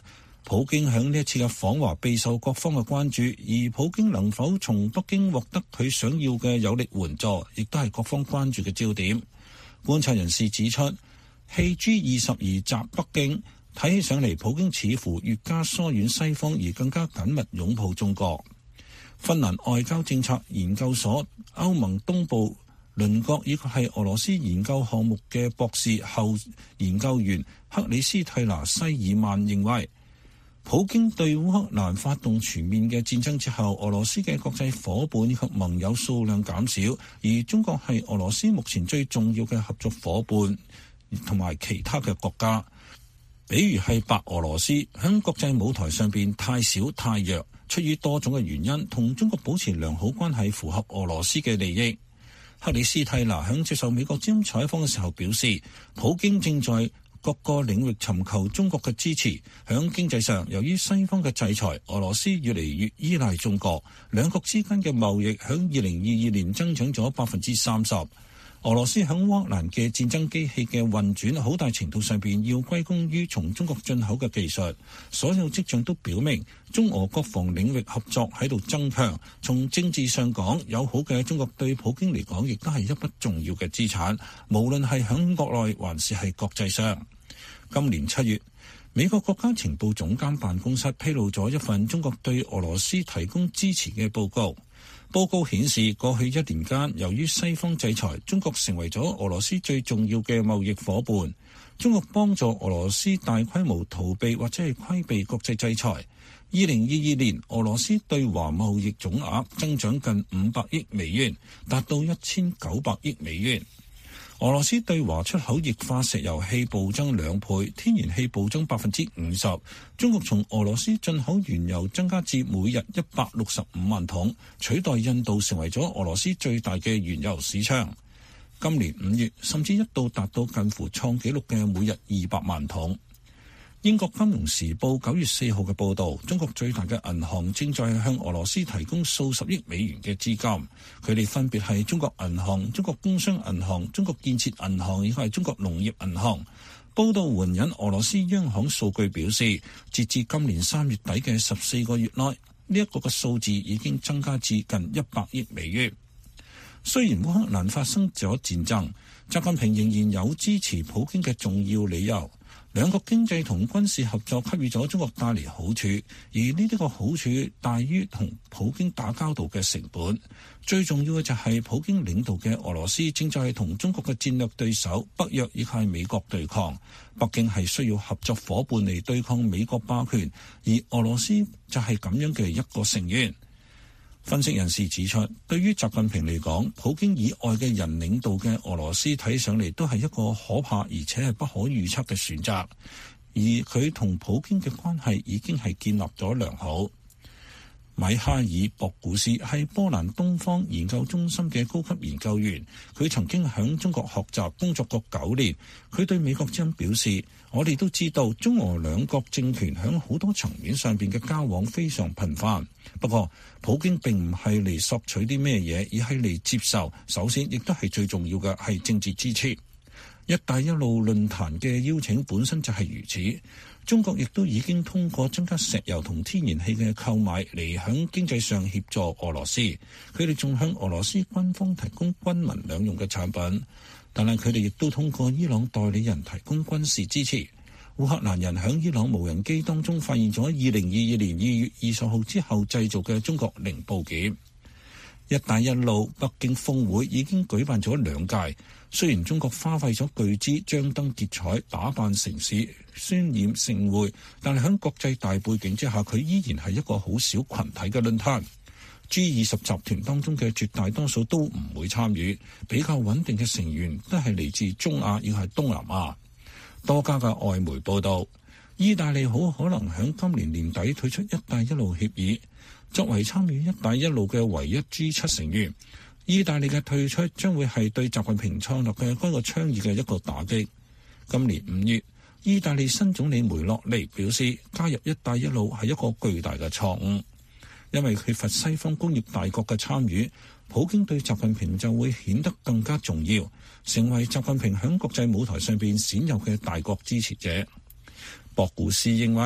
普京響呢一次嘅訪華備受各方嘅關注，而普京能否從北京獲得佢想要嘅有力援助，亦都係各方關注嘅焦點。觀察人士指出，棄 G22襲北京，睇起上嚟普京似乎越加疏遠西方，而更加緊密擁抱中國。芬蘭外交政策研究所歐盟東部鄰國以及係俄羅斯研究項目嘅博士後研究員克里斯蒂娜西爾曼認為，普京對烏克蘭發動全面嘅戰爭之後，俄羅斯嘅國際夥伴以及盟友數量減少，而中國係俄羅斯目前最重要嘅合作夥伴同埋其他嘅國家，比如係白俄羅斯喺國際舞台上邊太小太弱，出於多種嘅原因，同中國保持良好關係符合俄羅斯嘅利益。克里斯蒂娜喺接受美國之音採訪嘅時候表示，普京正在各個領域尋求中國嘅支持。響經濟上，由於西方嘅制裁，俄羅斯越嚟越依賴中國，兩國之間嘅貿易響2022年增長咗30%。俄羅斯響烏克蘭嘅戰爭機器嘅運轉，好大程度上邊要歸功於從中國進口嘅技術。所有跡象都表明，中俄國防領域合作喺度增強。從政治上講，友好嘅中國對普京嚟講，亦都係一筆重要嘅資產，無論係響國內還是係國際上。今年7月，美國國家情報總監辦公室披露咗一份中國對俄羅斯提供支持嘅報告。報告顯示，過去1年間，由於西方制裁，中國成為咗俄羅斯最重要嘅貿易夥伴。中國幫助俄羅斯大規模逃避或者係規避國際制裁。2022年，俄羅斯對華貿易總額增長近500億美元，達到1900億美元。俄羅斯對華出口液化石油氣暴增2倍，天然氣暴增50%。中國從俄羅斯進口原油增加至每日165萬桶，取代印度成為咗俄羅斯最大嘅原油市場。今年5月，甚至一度達到近乎創紀錄嘅每日200萬桶。英國金融時報9月4號嘅報導，中國最大嘅銀行正在向俄羅斯提供數十億美元嘅資金，佢哋分別係中國銀行、中國工商銀行、中國建設銀行以及係中國農業銀行。報導援引俄羅斯央行數據表示，截至今年3月底嘅14個月內，呢一個嘅數字已經增加至近100億美元。雖然烏克蘭發生咗戰爭，習近平仍然有支持普京嘅重要理由。兩國經濟同軍事合作給予咗中國帶嚟好處，而呢啲個好處大於同普京打交道嘅成本。最重要嘅就係普京領導嘅俄羅斯正在同中國嘅戰略對手北約以及美國對抗。北京係需要合作夥伴嚟對抗美國霸權，而俄羅斯就係咁樣嘅一個成員。分析人士指出，對於習近平嚟講，普京以外嘅人領導嘅俄羅斯睇上嚟都係一個可怕而且係不可預測嘅選擇，而佢同普京嘅關係已經係建立咗良好。米哈爾博古斯係波蘭東方研究中心嘅高級研究員，佢曾經喺中國學習工作過9年。佢對美國之音表示，我哋都知道中俄兩國政權喺好多層面上邊嘅交往非常頻繁，不過普京並唔係嚟索取啲咩嘢，而係嚟接受。首先亦都係最重要嘅係政治支持。一帶一路論壇嘅邀請本身就係如此。中國亦都已經通過增加石油同天然氣嘅購買嚟響經濟上協助俄羅斯。佢哋仲向俄羅斯軍方提供軍民兩用嘅產品，但係佢哋亦都通過伊朗代理人提供軍事支持。烏克蘭人響伊朗無人機當中發現咗2022年2月20號之後製造嘅中國零部件。一帶一路北京峰會已經舉辦咗2屆，雖然中國花費咗巨資張燈結綵、打扮城市、渲染盛會，但係喺國際大背景之下，佢依然係一個好小群體嘅論壇。G20 集團當中嘅絕大多數都唔會參與，比較穩定嘅成員都係嚟自中亞亦係東南亞。多家嘅外媒報道，意大利好可能喺今年年底退出一帶一路協議。作為參與一帶一路嘅唯一 G7 成員，意大利嘅退出將會係對習近平創立嘅該個倡議嘅一個打擊。今年5月，意大利新總理梅洛尼表示，加入一帶一路係一個巨大嘅錯誤，因為缺乏西方工業大國嘅參與，普京對習近平就會顯得更加重要，成為習近平響國際舞台上邊鮮有嘅大國支持者。博古斯認為，一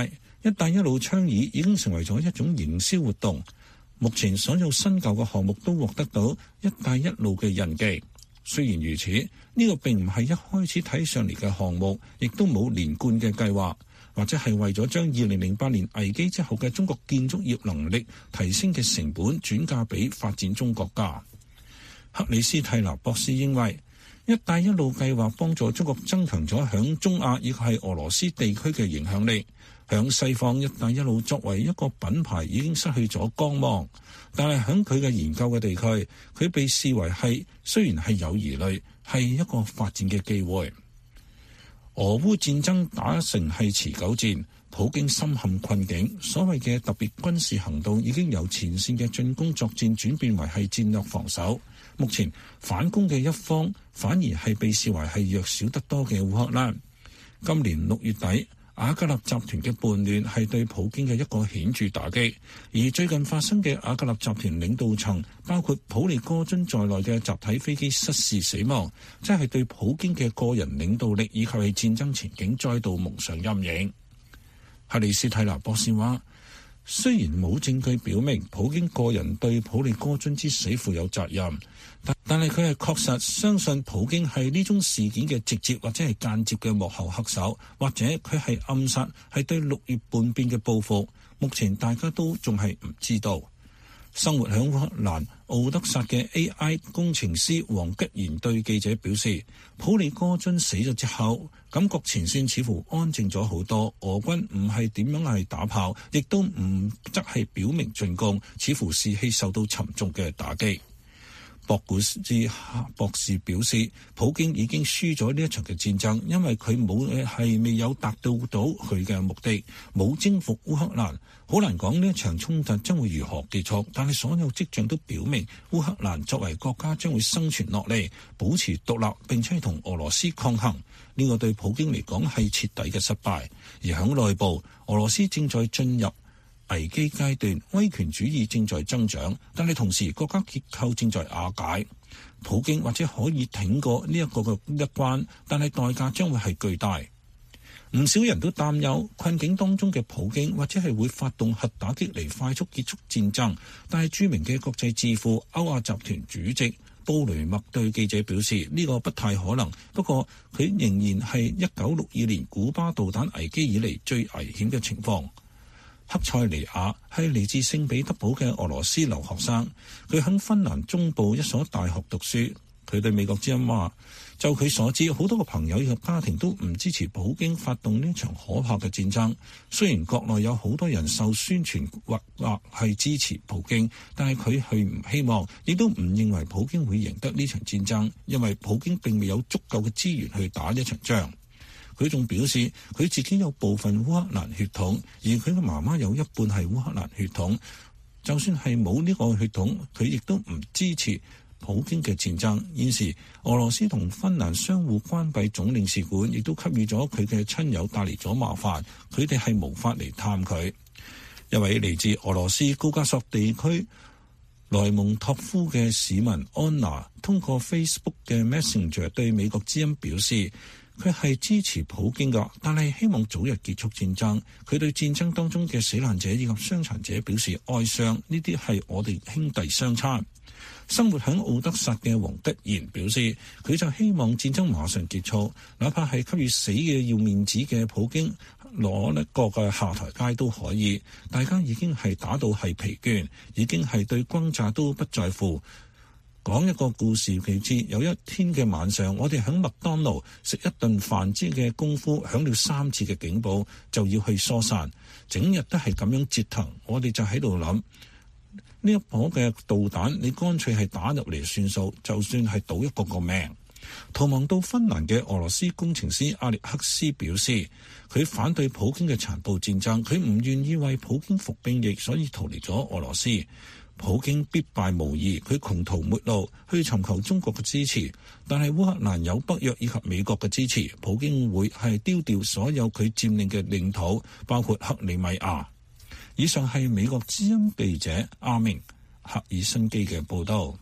一帶一路倡議已經成為咗一種營銷活動。目前所有新舊嘅項目都獲得到一帶一路嘅印記。雖然如此，呢個並唔係一開始睇上嚟嘅項目，亦都冇連貫嘅計劃，或者係為咗將2008年危機之後嘅中國建築業能力提升嘅成本轉嫁俾發展中國家。克里斯蒂娜博士認為，一帶一路計劃幫助中國增強咗響中亞以及係俄羅斯地區嘅影響力。響西方，一帶一路作為一個品牌已經失去咗光芒，但係響佢嘅研究嘅地區，佢被視為係雖然係有疑慮，係一個發展嘅機會。俄烏戰爭打成係持久戰，普京深陷困境，所謂嘅特別軍事行動已經由前線嘅進攻作戰轉變為係戰略防守。目前反攻嘅一方反而係被視為係弱小得多嘅烏克蘭。今年6月底，瓦格納集團嘅叛亂係對普京嘅一個顯著打擊，而最近發生嘅瓦格納集團領導層包括普利戈津在內嘅集體飛機失事死亡，即係對普京嘅個人領導力以及係戰爭前景再度蒙上陰影。克里斯蒂娜博士話，雖然冇證據表明普京個人對普利戈津之死負有責任，但係佢係確實相信普京係呢宗事件嘅直接或者係間接嘅幕後黑手，或者佢係暗殺，係對6月叛變嘅報復。目前大家都仲係唔知道。生活喺烏克蘭奧德薩嘅 AI 工程師黃吉賢對記者表示，普利戈津死咗之後，感覺前線似乎安靜咗好多，俄軍唔係點樣係打炮，亦都唔則係表明進攻，似乎士氣受到沉重嘅打擊。博古斯博士表示，普京已經輸咗呢一場嘅戰爭，因為佢未有達到佢嘅目的，冇征服烏克蘭。好難講呢一場衝突將會如何結束，但係所有跡象都表明，烏克蘭作為國家將會生存落嚟，保持獨立，並且同俄羅斯抗衡。呢個對普京嚟講係徹底嘅失敗。而喺內部，俄羅斯正在進入危機階段，威權主義正在增長，但係同時國家結構正在瓦解。普京或者可以挺過呢一個嘅一關，但係代價將會係巨大。唔少人都擔憂困境當中嘅普京或者係會發動核打擊嚟快速結束戰爭，但係著名嘅國際智庫歐亞集團主席布雷默對記者表示，呢個不太可能，不過佢仍然係1962年古巴導彈危機以嚟最危險嘅情況。克塞尼亞係嚟自聖彼得堡嘅俄羅斯留學生，佢喺芬蘭中部一所大學讀書。佢對美國之音話，就佢所知，好多個朋友以及家庭都唔支持普京發動呢場可怕嘅戰爭。雖然國內有好多人受宣傳或係支持普京，但係佢係唔希望，亦都唔認為普京會贏得呢場戰爭，因為普京並未有足夠嘅資源去打呢場仗。佢仲表示，佢自己有部分烏克蘭血統，而佢嘅媽媽有一半係烏克蘭血統。就算係冇呢個血統，佢亦都唔支持普京嘅戰爭。現時俄羅斯同芬蘭相互關閉總領事館，亦都給予咗佢嘅親友帶嚟咗麻煩，佢哋係無法嚟探佢。一位嚟自俄羅斯高加索地區萊蒙托夫嘅市民安娜通過 Facebook 嘅 Messenger 對美國之音表示，佢係支持普京㗎，但係希望早日結束戰爭。佢對戰爭當中嘅死難者以及傷殘者表示哀傷，呢啲係我哋兄弟相參。生活喺奧德薩嘅黃吉賢表示，佢就希望戰爭馬上結束，哪怕係給予死嘅要面子嘅普京攞一個嘅下台階都可以。大家已經係打到係疲倦，已經係對轟炸都不在乎。講一個故事佢知，有一天嘅晚上，我哋喺麥當勞食一頓飯之嘅功夫，響了3次嘅警報就要去疏散，整日都係咁樣折騰。我哋就喺度諗，呢一顆嘅導彈，你乾脆係打入嚟算數，就算係賭一個命。逃亡到芬蘭嘅俄羅斯工程師阿列克斯表示，佢反對普京嘅殘暴戰爭，佢唔願意為普京服兵役，所以逃離咗俄羅斯。普京必敗無疑，佢窮途末路去尋求中國嘅支持，但係烏克蘭有北約以及美國嘅支持，普京會係丟掉所有佢佔領嘅領土，包括克里米亞。以上係美國之音記者阿明赫爾辛基嘅報道。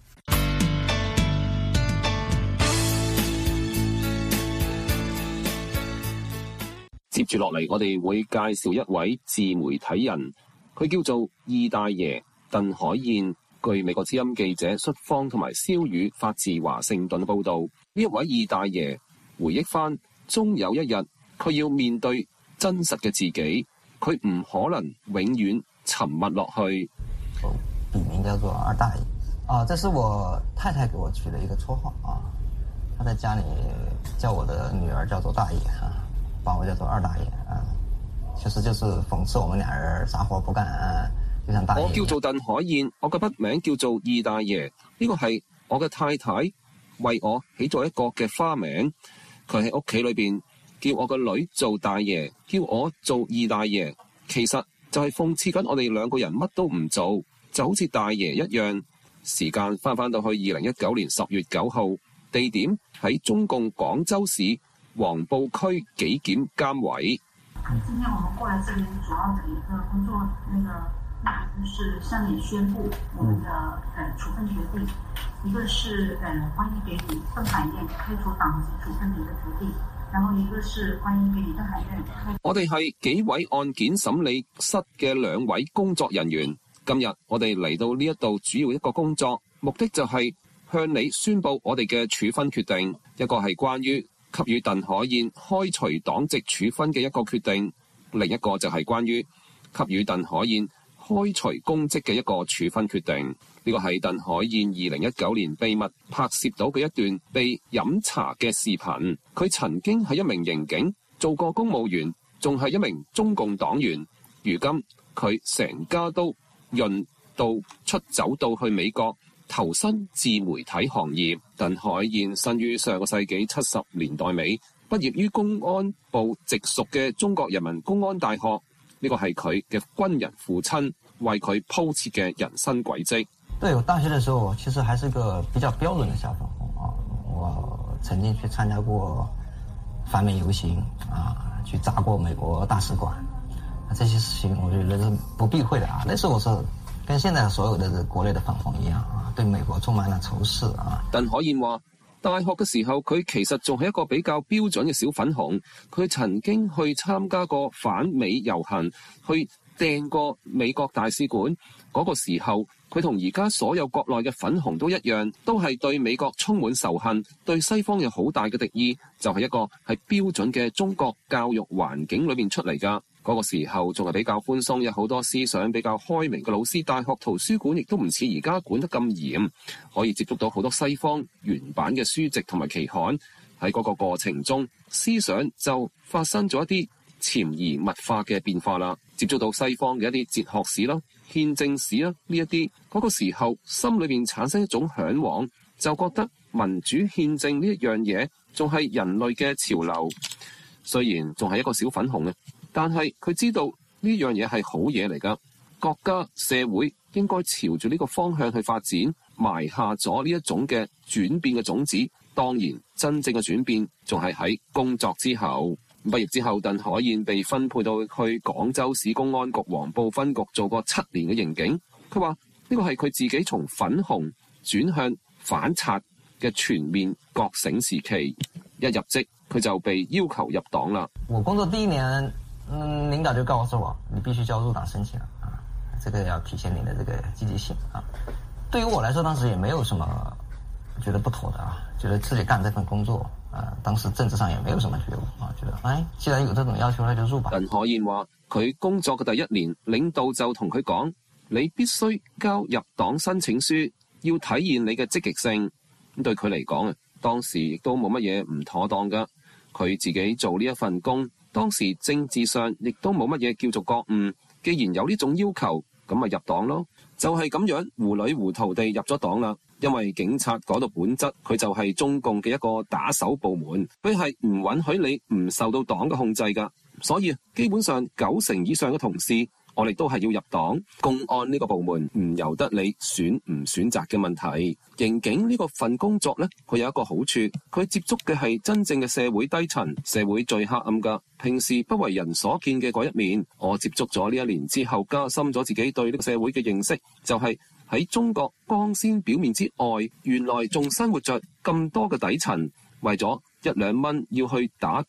接住落嚟，我哋會介紹一位自媒體人，佢叫做二大爺鄧海燕。據美國之音記者率方同埋蕭宇發自華盛頓報道，呢一位二大爺回憶翻，終有一日佢要面對真實嘅自己，佢唔可能永遠沉默落去。 筆名叫做二大爺啊，這是我太太給我取的一個綽號啊。她在家裏叫我的女兒叫做大爺啊，把我叫做二大爺啊，其實就是諷刺我們倆人啥活不幹啊。 我叫做鄧海燕，我嘅筆名叫做二大爺，呢個係我嘅太太為我起咗一個嘅花名。佢喺屋企裏邊叫我個女做大爺，叫我做二大爺，其實就係諷刺緊我哋兩個人乜都唔做，就好似大爺一樣。時間翻到去2019年10月9號，地點喺中共廣州市黃埔區紀檢監委。 今天我們過來這邊主要的一個工作，就是向你宣布我們的處分決定，一個是關於給你鄧海燕開除黨籍處分的決定，然後一個是關於給你鄧海燕開。 我哋係幾位案件審理室嘅兩位工作人員，今日我哋嚟到呢一度主要一個工作，目的就係向你宣布我哋嘅處分決定，一個係關於給予鄧海燕開除黨籍處分嘅一個決定，另一個就係關於給予鄧海燕開除公職嘅一個處分決定。呢個係鄧海燕2019年秘密拍攝到嘅一段被飲茶嘅視頻。佢曾經係一名刑警，做過公務員，仲係一名中共黨員。如今佢成家都潤到出走到去美國投身自媒體行業。鄧海燕生於上個世紀70年代尾，畢業於公安部直屬嘅中國人民公安大學。呢個係佢嘅軍人父親為佢鋪設嘅人生軌跡。 對，我大學的時候其實還是個比較標準的小粉紅啊，我曾經去參加過反美遊行啊，去炸過美國大使館，這些事情我覺得是不避諱的啊。那時候我是跟現在所有的國內的粉紅一樣啊，對美國充滿了仇視啊。 鄧海燕話：大學嘅時候，佢其實仲係一個比較標準嘅小粉紅。佢曾經去參加過反美遊行，去掟過美國大使館。嗰個時候，佢同而家所有國內嘅粉紅都一樣，都係對美國充滿仇恨，對西方有好大嘅敵意。就係一個係標準嘅中國教育環境裏面出嚟㗎。嗰個時候仲係比較寬鬆，有好多思想比較開明嘅老師。大學圖書館亦都唔似而家管得咁嚴，可以接觸到好多西方原版嘅書籍同埋期刊。喺嗰個過程中，思想就發生咗一啲潛移默化嘅變化啦。接觸到西方嘅一啲哲學史啦、憲政史啦呢一啲，嗰個時候心裏面產生一種嚮往，就覺得民主憲政呢一樣嘢仲係人類嘅潮流。雖然仲係一個小粉紅嘅，但係佢知道呢樣嘢係好嘢嚟㗎。國家社會應該朝住呢個方向去發展，埋下咗呢一種嘅轉變嘅種子。當然，真正嘅轉變仲係喺工作之後。畢業之後，鄧海燕被分配到去廣州市公安局黃埔分局做過7年嘅刑警。佢話呢個係佢自己從粉紅轉向反賊嘅全面覺醒時期。一入職，佢就被要求入黨啦。 我工作第1年，領導就告訴我，你必須交入黨申請啊，這個要體現你的這個積極性啊。對於我來說，當時也沒有什麼覺得不妥的啊，覺得自己幹這份工作啊，當時政治上也沒有什麼覺悟啊，覺得既然有這種要求，那就入吧。 鄧海燕話：佢工作嘅第1年，領導就同佢講，你必須交入黨申請書，要體現你嘅積極性。咁對佢嚟講啊，當時亦都冇乜嘢唔妥當噶。佢自己做呢一份工，當時政治上亦都冇乜嘢叫做覺悟。既然有呢種要求，咁咪入黨咯。就係咁樣糊裏糊塗地入咗黨啦。因為警察講到本質，佢就係中共嘅一個打手部門，佢係唔允許你唔受到黨嘅控制噶。所以基本上90%以上嘅同事，我哋都係要入黨。公安呢個部門唔由得你選唔選擇嘅問題。刑警呢個份工作呢，佢有一個好處，佢接觸嘅係真正嘅社會低層，社會最黑暗噶，平時不為人所見嘅嗰一面。我接觸咗呢1年之後，加深咗自己對呢個社會嘅認識，就係喺中國光鮮表面之外，原來仲生活着咁多嘅底層，為咗1-2蚊要去打劫、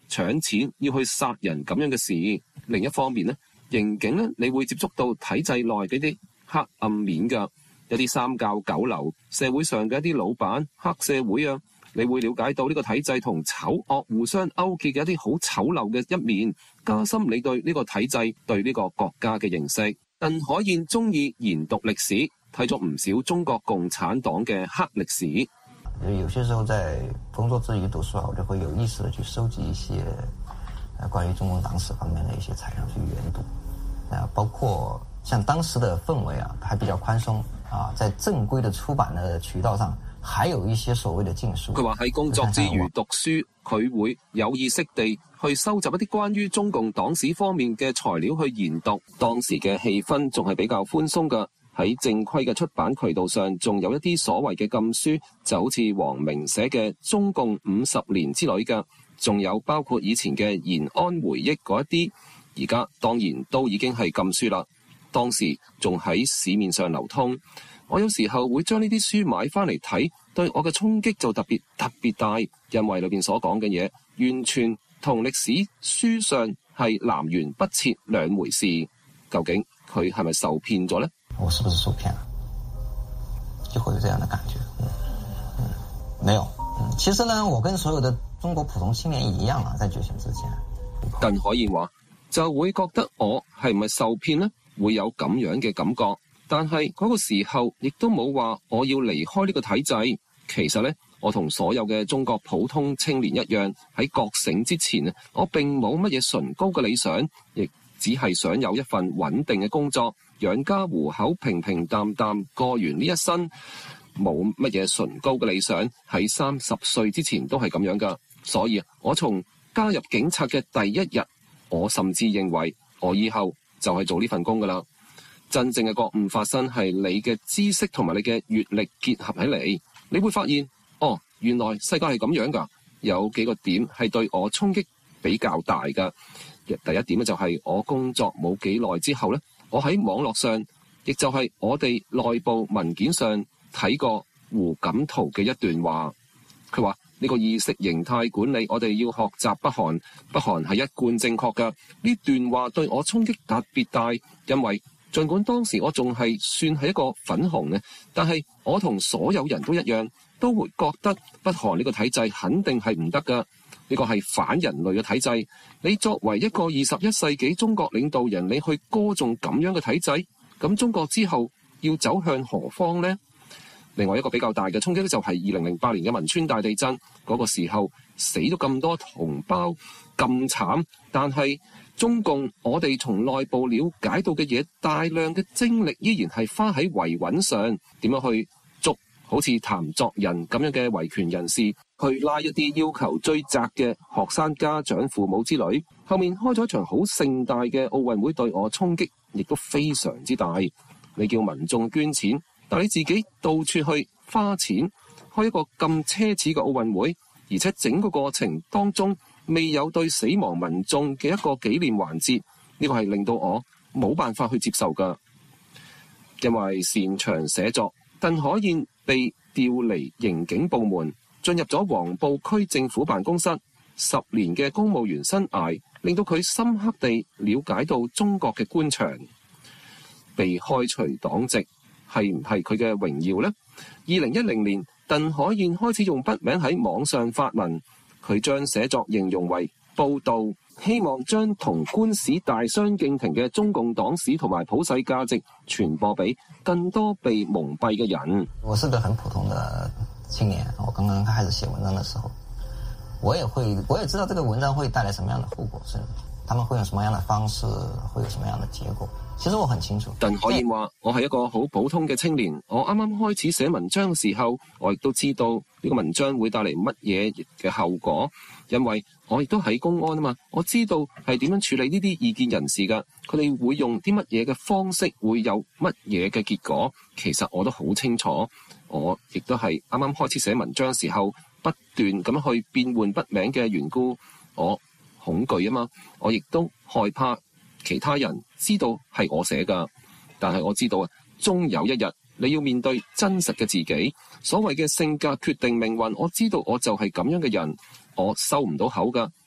搶錢要去殺人咁樣嘅事。另一方面呢，刑警呢，你會接觸到體制內嘅啲黑暗面㗎，一啲三教九流社會上嘅一啲老闆黑社會啊，你會了解到呢個體制同醜惡互相勾結嘅一啲好醜陋嘅一面，加深你對呢個體制對呢個國家嘅認識。鄧海燕中意研讀歷史，睇咗唔少中國共產黨嘅黑歷史。 有些時候在工作之餘讀書，我就會有意識地去收集一些關於中共黨史方面的一些材料去研讀，包括像當時的氛圍還比較寬鬆在正規的出版的渠道上，還有一些所謂的禁書。 佢話喺工作之餘讀書，佢會有意識地去收集一啲關於中共黨史方面嘅材料去研讀。當時嘅氣氛仲係比較寬鬆㗎。喺正規嘅出版渠道上，仲有一啲所謂嘅禁書，就好似王明寫嘅《中共50年》之類嘅，仲有包括以前嘅延安回憶嗰一啲，而家當然都已經係禁書啦。當時仲喺市面上流通，我有時候會將呢啲書買翻嚟睇，對我嘅衝擊就特別大，因為裏邊所講嘅嘢完全同歷史書上係南轅北轍兩回事。究竟佢係咪受騙咗呢？ 我是不是受騙了？就會有這樣的感覺。沒有。其實呢，我跟所有的中國普通青年一樣在覺醒之前。 鄧海燕話就會覺得我係咪受騙呢？會有咁樣嘅感覺，但係嗰個時候亦都冇話我要離開呢個體制。其實呢，我同所有嘅中國普通青年一樣，喺覺醒之前我並冇乜嘢崇高嘅理想，亦只係想有一份穩定嘅工作，養家糊口，平平淡淡過完呢一生，冇乜嘢崇高嘅理想。喺30歲之前都係咁樣噶，所以我從加入警察嘅第一日，我甚至認為我以後就係做呢份工噶啦。真正嘅覺悟發生係你嘅知識同埋你嘅閱歷結合起嚟，你會發現原來世界係咁樣噶。有幾個點係對我衝擊比較大噶。第一點咧就係我工作冇幾耐之後咧，我喺網絡上，亦就係我哋內部文件上睇過胡錦濤嘅一段話。佢話呢個意識形態管理，我哋要學習北韓，北韓係一貫正確噶。呢段話對我衝擊特別大，因為儘管當時我仲係算係一個粉紅嘅，但係我同所有人都一樣，都會覺得北韓呢個體制肯定係唔得噶。呢個係反人類嘅體制。你作為一個21世紀中國領導人，你去歌頌咁樣嘅體制，咁中國之後要走向何方呢？另外一個比較大嘅衝擊就係2008年嘅汶川大地震，嗰個時候死咗咁多同胞咁慘，但係中共我哋從內部了解到嘅嘢，大量嘅精力依然係花喺維穩上，點樣去捉好似譚作人咁樣嘅維權人士，去拉一啲要求追責嘅學生家長父母之類。後面開咗一場好盛大嘅奧運會，對我衝擊亦都非常之大。你叫民眾捐錢，但你自己到處去花錢開一個咁奢侈嘅奧運會，而且整個過程當中未有對死亡民眾嘅一個紀念環節，呢個係令到我冇辦法去接受㗎。因為擅長寫作，鄧海燕被調離刑警部門，進入咗黃埔區政府辦公室。10年嘅公務員生涯令到佢深刻地了解到中國嘅官場。被開除黨籍係唔係佢嘅榮耀呢？2010年，鄧海燕開始用筆名喺網上發文，佢將寫作形容為報導，希望將同官史大相徑庭嘅中共黨史同埋普世價值傳播俾更多被蒙蔽嘅人。 我是個很普通的青年，我剛剛開始寫文章的時候，我也知道這個文章會帶來什麼樣的後果，是他們會用什麼樣的方式，會有什麼樣的結果。其實我很清楚。 鄧海燕話：我係一個好普通嘅青年，我啱啱開始寫文章嘅時候，我亦都知道呢個文章會帶嚟乜嘢嘅後果，因為我亦都喺公安啊嘛，我知道係點樣處理呢啲異見人士噶，佢哋會用啲乜嘢嘅方式，會有乜嘢嘅結果，其實我都好清楚。我亦都係啱啱開始寫文章嘅時候，不斷咁去變換筆名嘅緣故，我恐懼啊嘛，我亦都害怕其他人知道係我寫噶，但係我知道啊，終有一日你要面對真實嘅自己。所謂嘅性格決定命運，我知道我就係咁樣嘅人，我收唔到口噶。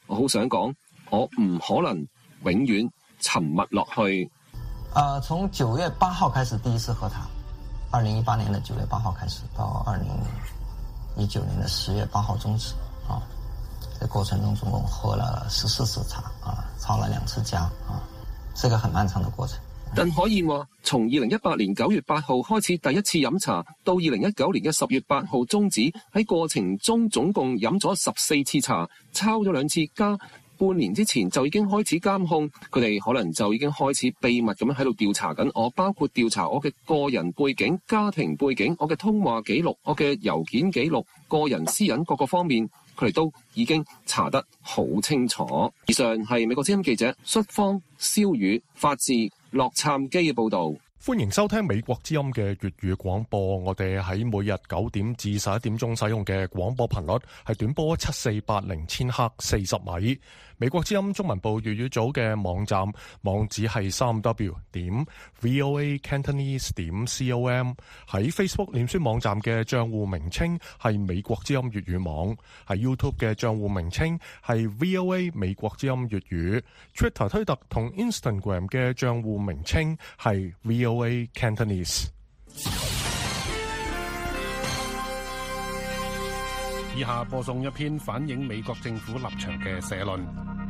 我好想講，我唔可能永遠沉默落去。 從9月8號開始第一次喝茶，2018年的9月8號開始，到2019年的10月8號終止。這過程中總共喝了14次茶，抄了2次家，是個很漫長的過程。 鄧海燕話：從2018年9月8號開始第一次飲茶，到2019年嘅10月8號終止，喺過程中總共飲咗14次茶，抄咗2次家。半年之前就已經開始監控，佢哋可能就已經開始秘密咁樣喺度調查緊我，包括調查我嘅個人背景、家庭背景、我嘅通話記錄、我嘅郵件記錄、個人私隱各個方面，佢哋都已經查得好清楚。以上係美國之音記者率方、蕭宇發自洛杉磯嘅報導。 歡迎收聽美國之音嘅粵語廣播。我哋喺每日9點至11點鐘使用嘅廣播頻率係短波7480千赫40米。美國之音中文部粵語組嘅網站網址係3w.voacantonese.com。喺 Facebook 臉書網站嘅賬戶名稱係美國之音粵語網。喺 YouTube 嘅賬戶名稱係 VOA 美國之音粵語。Twitter 推特同 Instagram 嘅賬戶名稱係 VOA Cantonese。 以下播送一篇反映美國政府立場嘅社論。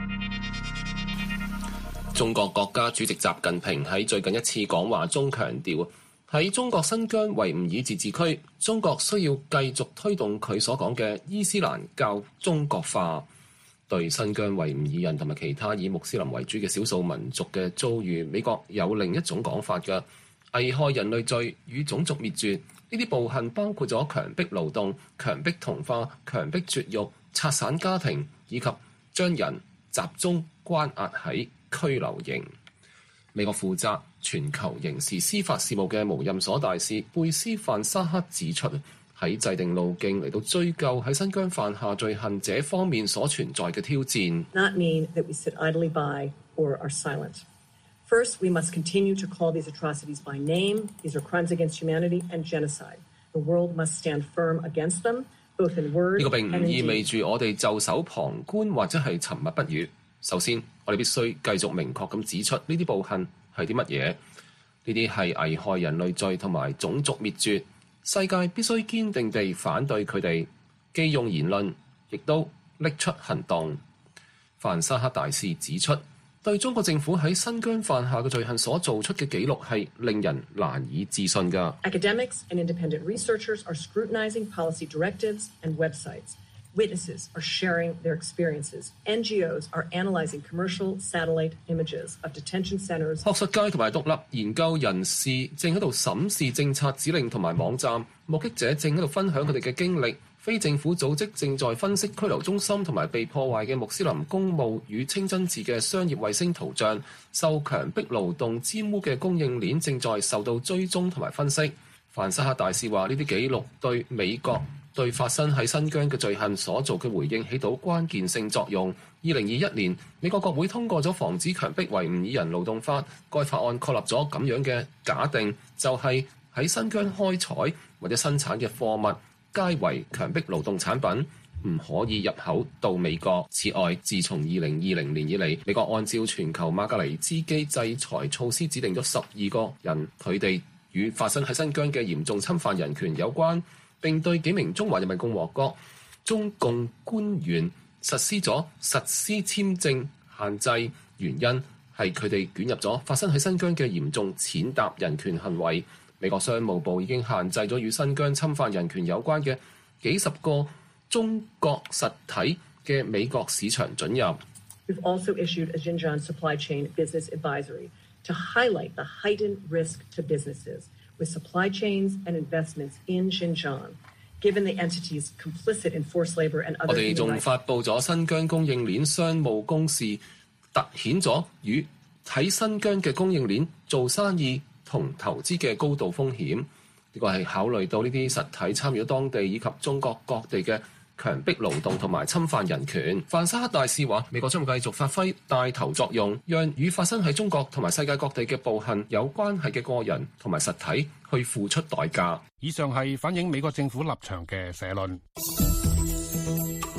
中國國家主席習近平喺最近一次講話中強調，喺中國新疆維吾爾自治區，中國需要繼續推動佢所講嘅伊斯蘭教中國化。對新疆維吾爾人同埋其他以穆斯林為主嘅少數民族嘅遭遇，美國有另一種講法嘅危害人類罪與種族滅絕。呢啲暴行包括咗強迫勞動、強迫同化、強迫絕育、拆散家庭，以及將人集中關押喺拘留營。美國負責全球刑事司法事務嘅無任所大使貝斯范沙克指出，喺制定路徑嚟到追究喺新疆犯下罪行者方面所存在嘅挑戰。 Not mean that we sit idly by or are silent. First, we must continue to call these atrocities by name. These are crimes against humanity and genocide. The world must stand firm against them, both in word and in deed. 呢個並唔意味住我哋袖手旁觀或者係沉默不語。首先，我哋必須繼續明確咁指出呢啲暴行係啲乜嘢。呢啲係危害人類罪同埋種族滅絕。世界必須堅定地反對佢哋，既用言論，亦都拎出行動。范沙克大使指出，對中國政府喺新疆犯下嘅罪行所做出嘅記錄係令人難以置信㗎。 Academics and independent researchers are scrutinizing policy directives and websites. Witnesses are sharing their experiences. NGOs are analyzing commercial satellite images of detention centers. 學術界同埋獨立研究人士正喺度審視政策指令同埋網站，目擊者正喺度分享佢哋嘅經歷。非政府組織正在分析拘留中心同埋被破壞嘅穆斯林公墓與清真寺嘅商業衛星圖像，受強迫勞動沾污嘅供應鏈正在受到追蹤同埋分析。范沙克大使話：呢啲記錄對美國對發生喺新疆嘅罪行所做嘅回應起到關鍵性作用。2021年，美國國會通過咗防止強迫維吾爾人勞動法，該法案確立咗咁樣嘅假定，就係喺新疆開採或者生產嘅貨物皆為強迫勞動產品，唔可以入口到美國。此外，自從2020年以嚟，美國按照全球馬格尼茲基制裁措施指定咗12個人，佢哋與發生喺新疆嘅嚴重侵犯人權有關，並對幾名中華人民共和國中共官員實施咗實施簽證限制，原因係佢哋捲入咗發生喺新疆嘅嚴重踐踏人權行為。美國商務部已經限制咗與新疆侵犯人權有關嘅幾十個中國實體嘅美國市場准入。 We've also issued a Xinjiang supply chain business advisory to highlight the heightened risk to businesses with supply chains and investments in Xinjiang, given the entities complicit in forced labor and other. 我哋仲發布咗新疆供應鏈商務公示，凸顯咗與喺新疆嘅供應鏈做生意同投資嘅高度風險。呢個係考慮到呢啲實體參與咗當地以及中國各地嘅強迫勞動同埋侵犯人權。范沙克大使話：美國將會繼續發揮帶頭作用，讓與發生喺中國同埋世界各地嘅暴行有關係嘅個人同埋實體去付出代價。 以上係反映美國政府立場嘅社論。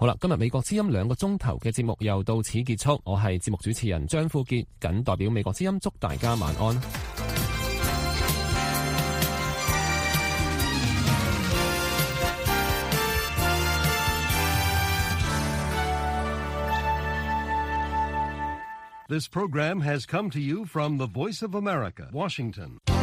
好啦，今日美國之音2個鐘頭嘅節目又到此結束，我係節目主持人張富傑，謹代表美國之音祝大家晚安。 This program has come to you from the Voice of America, Washington.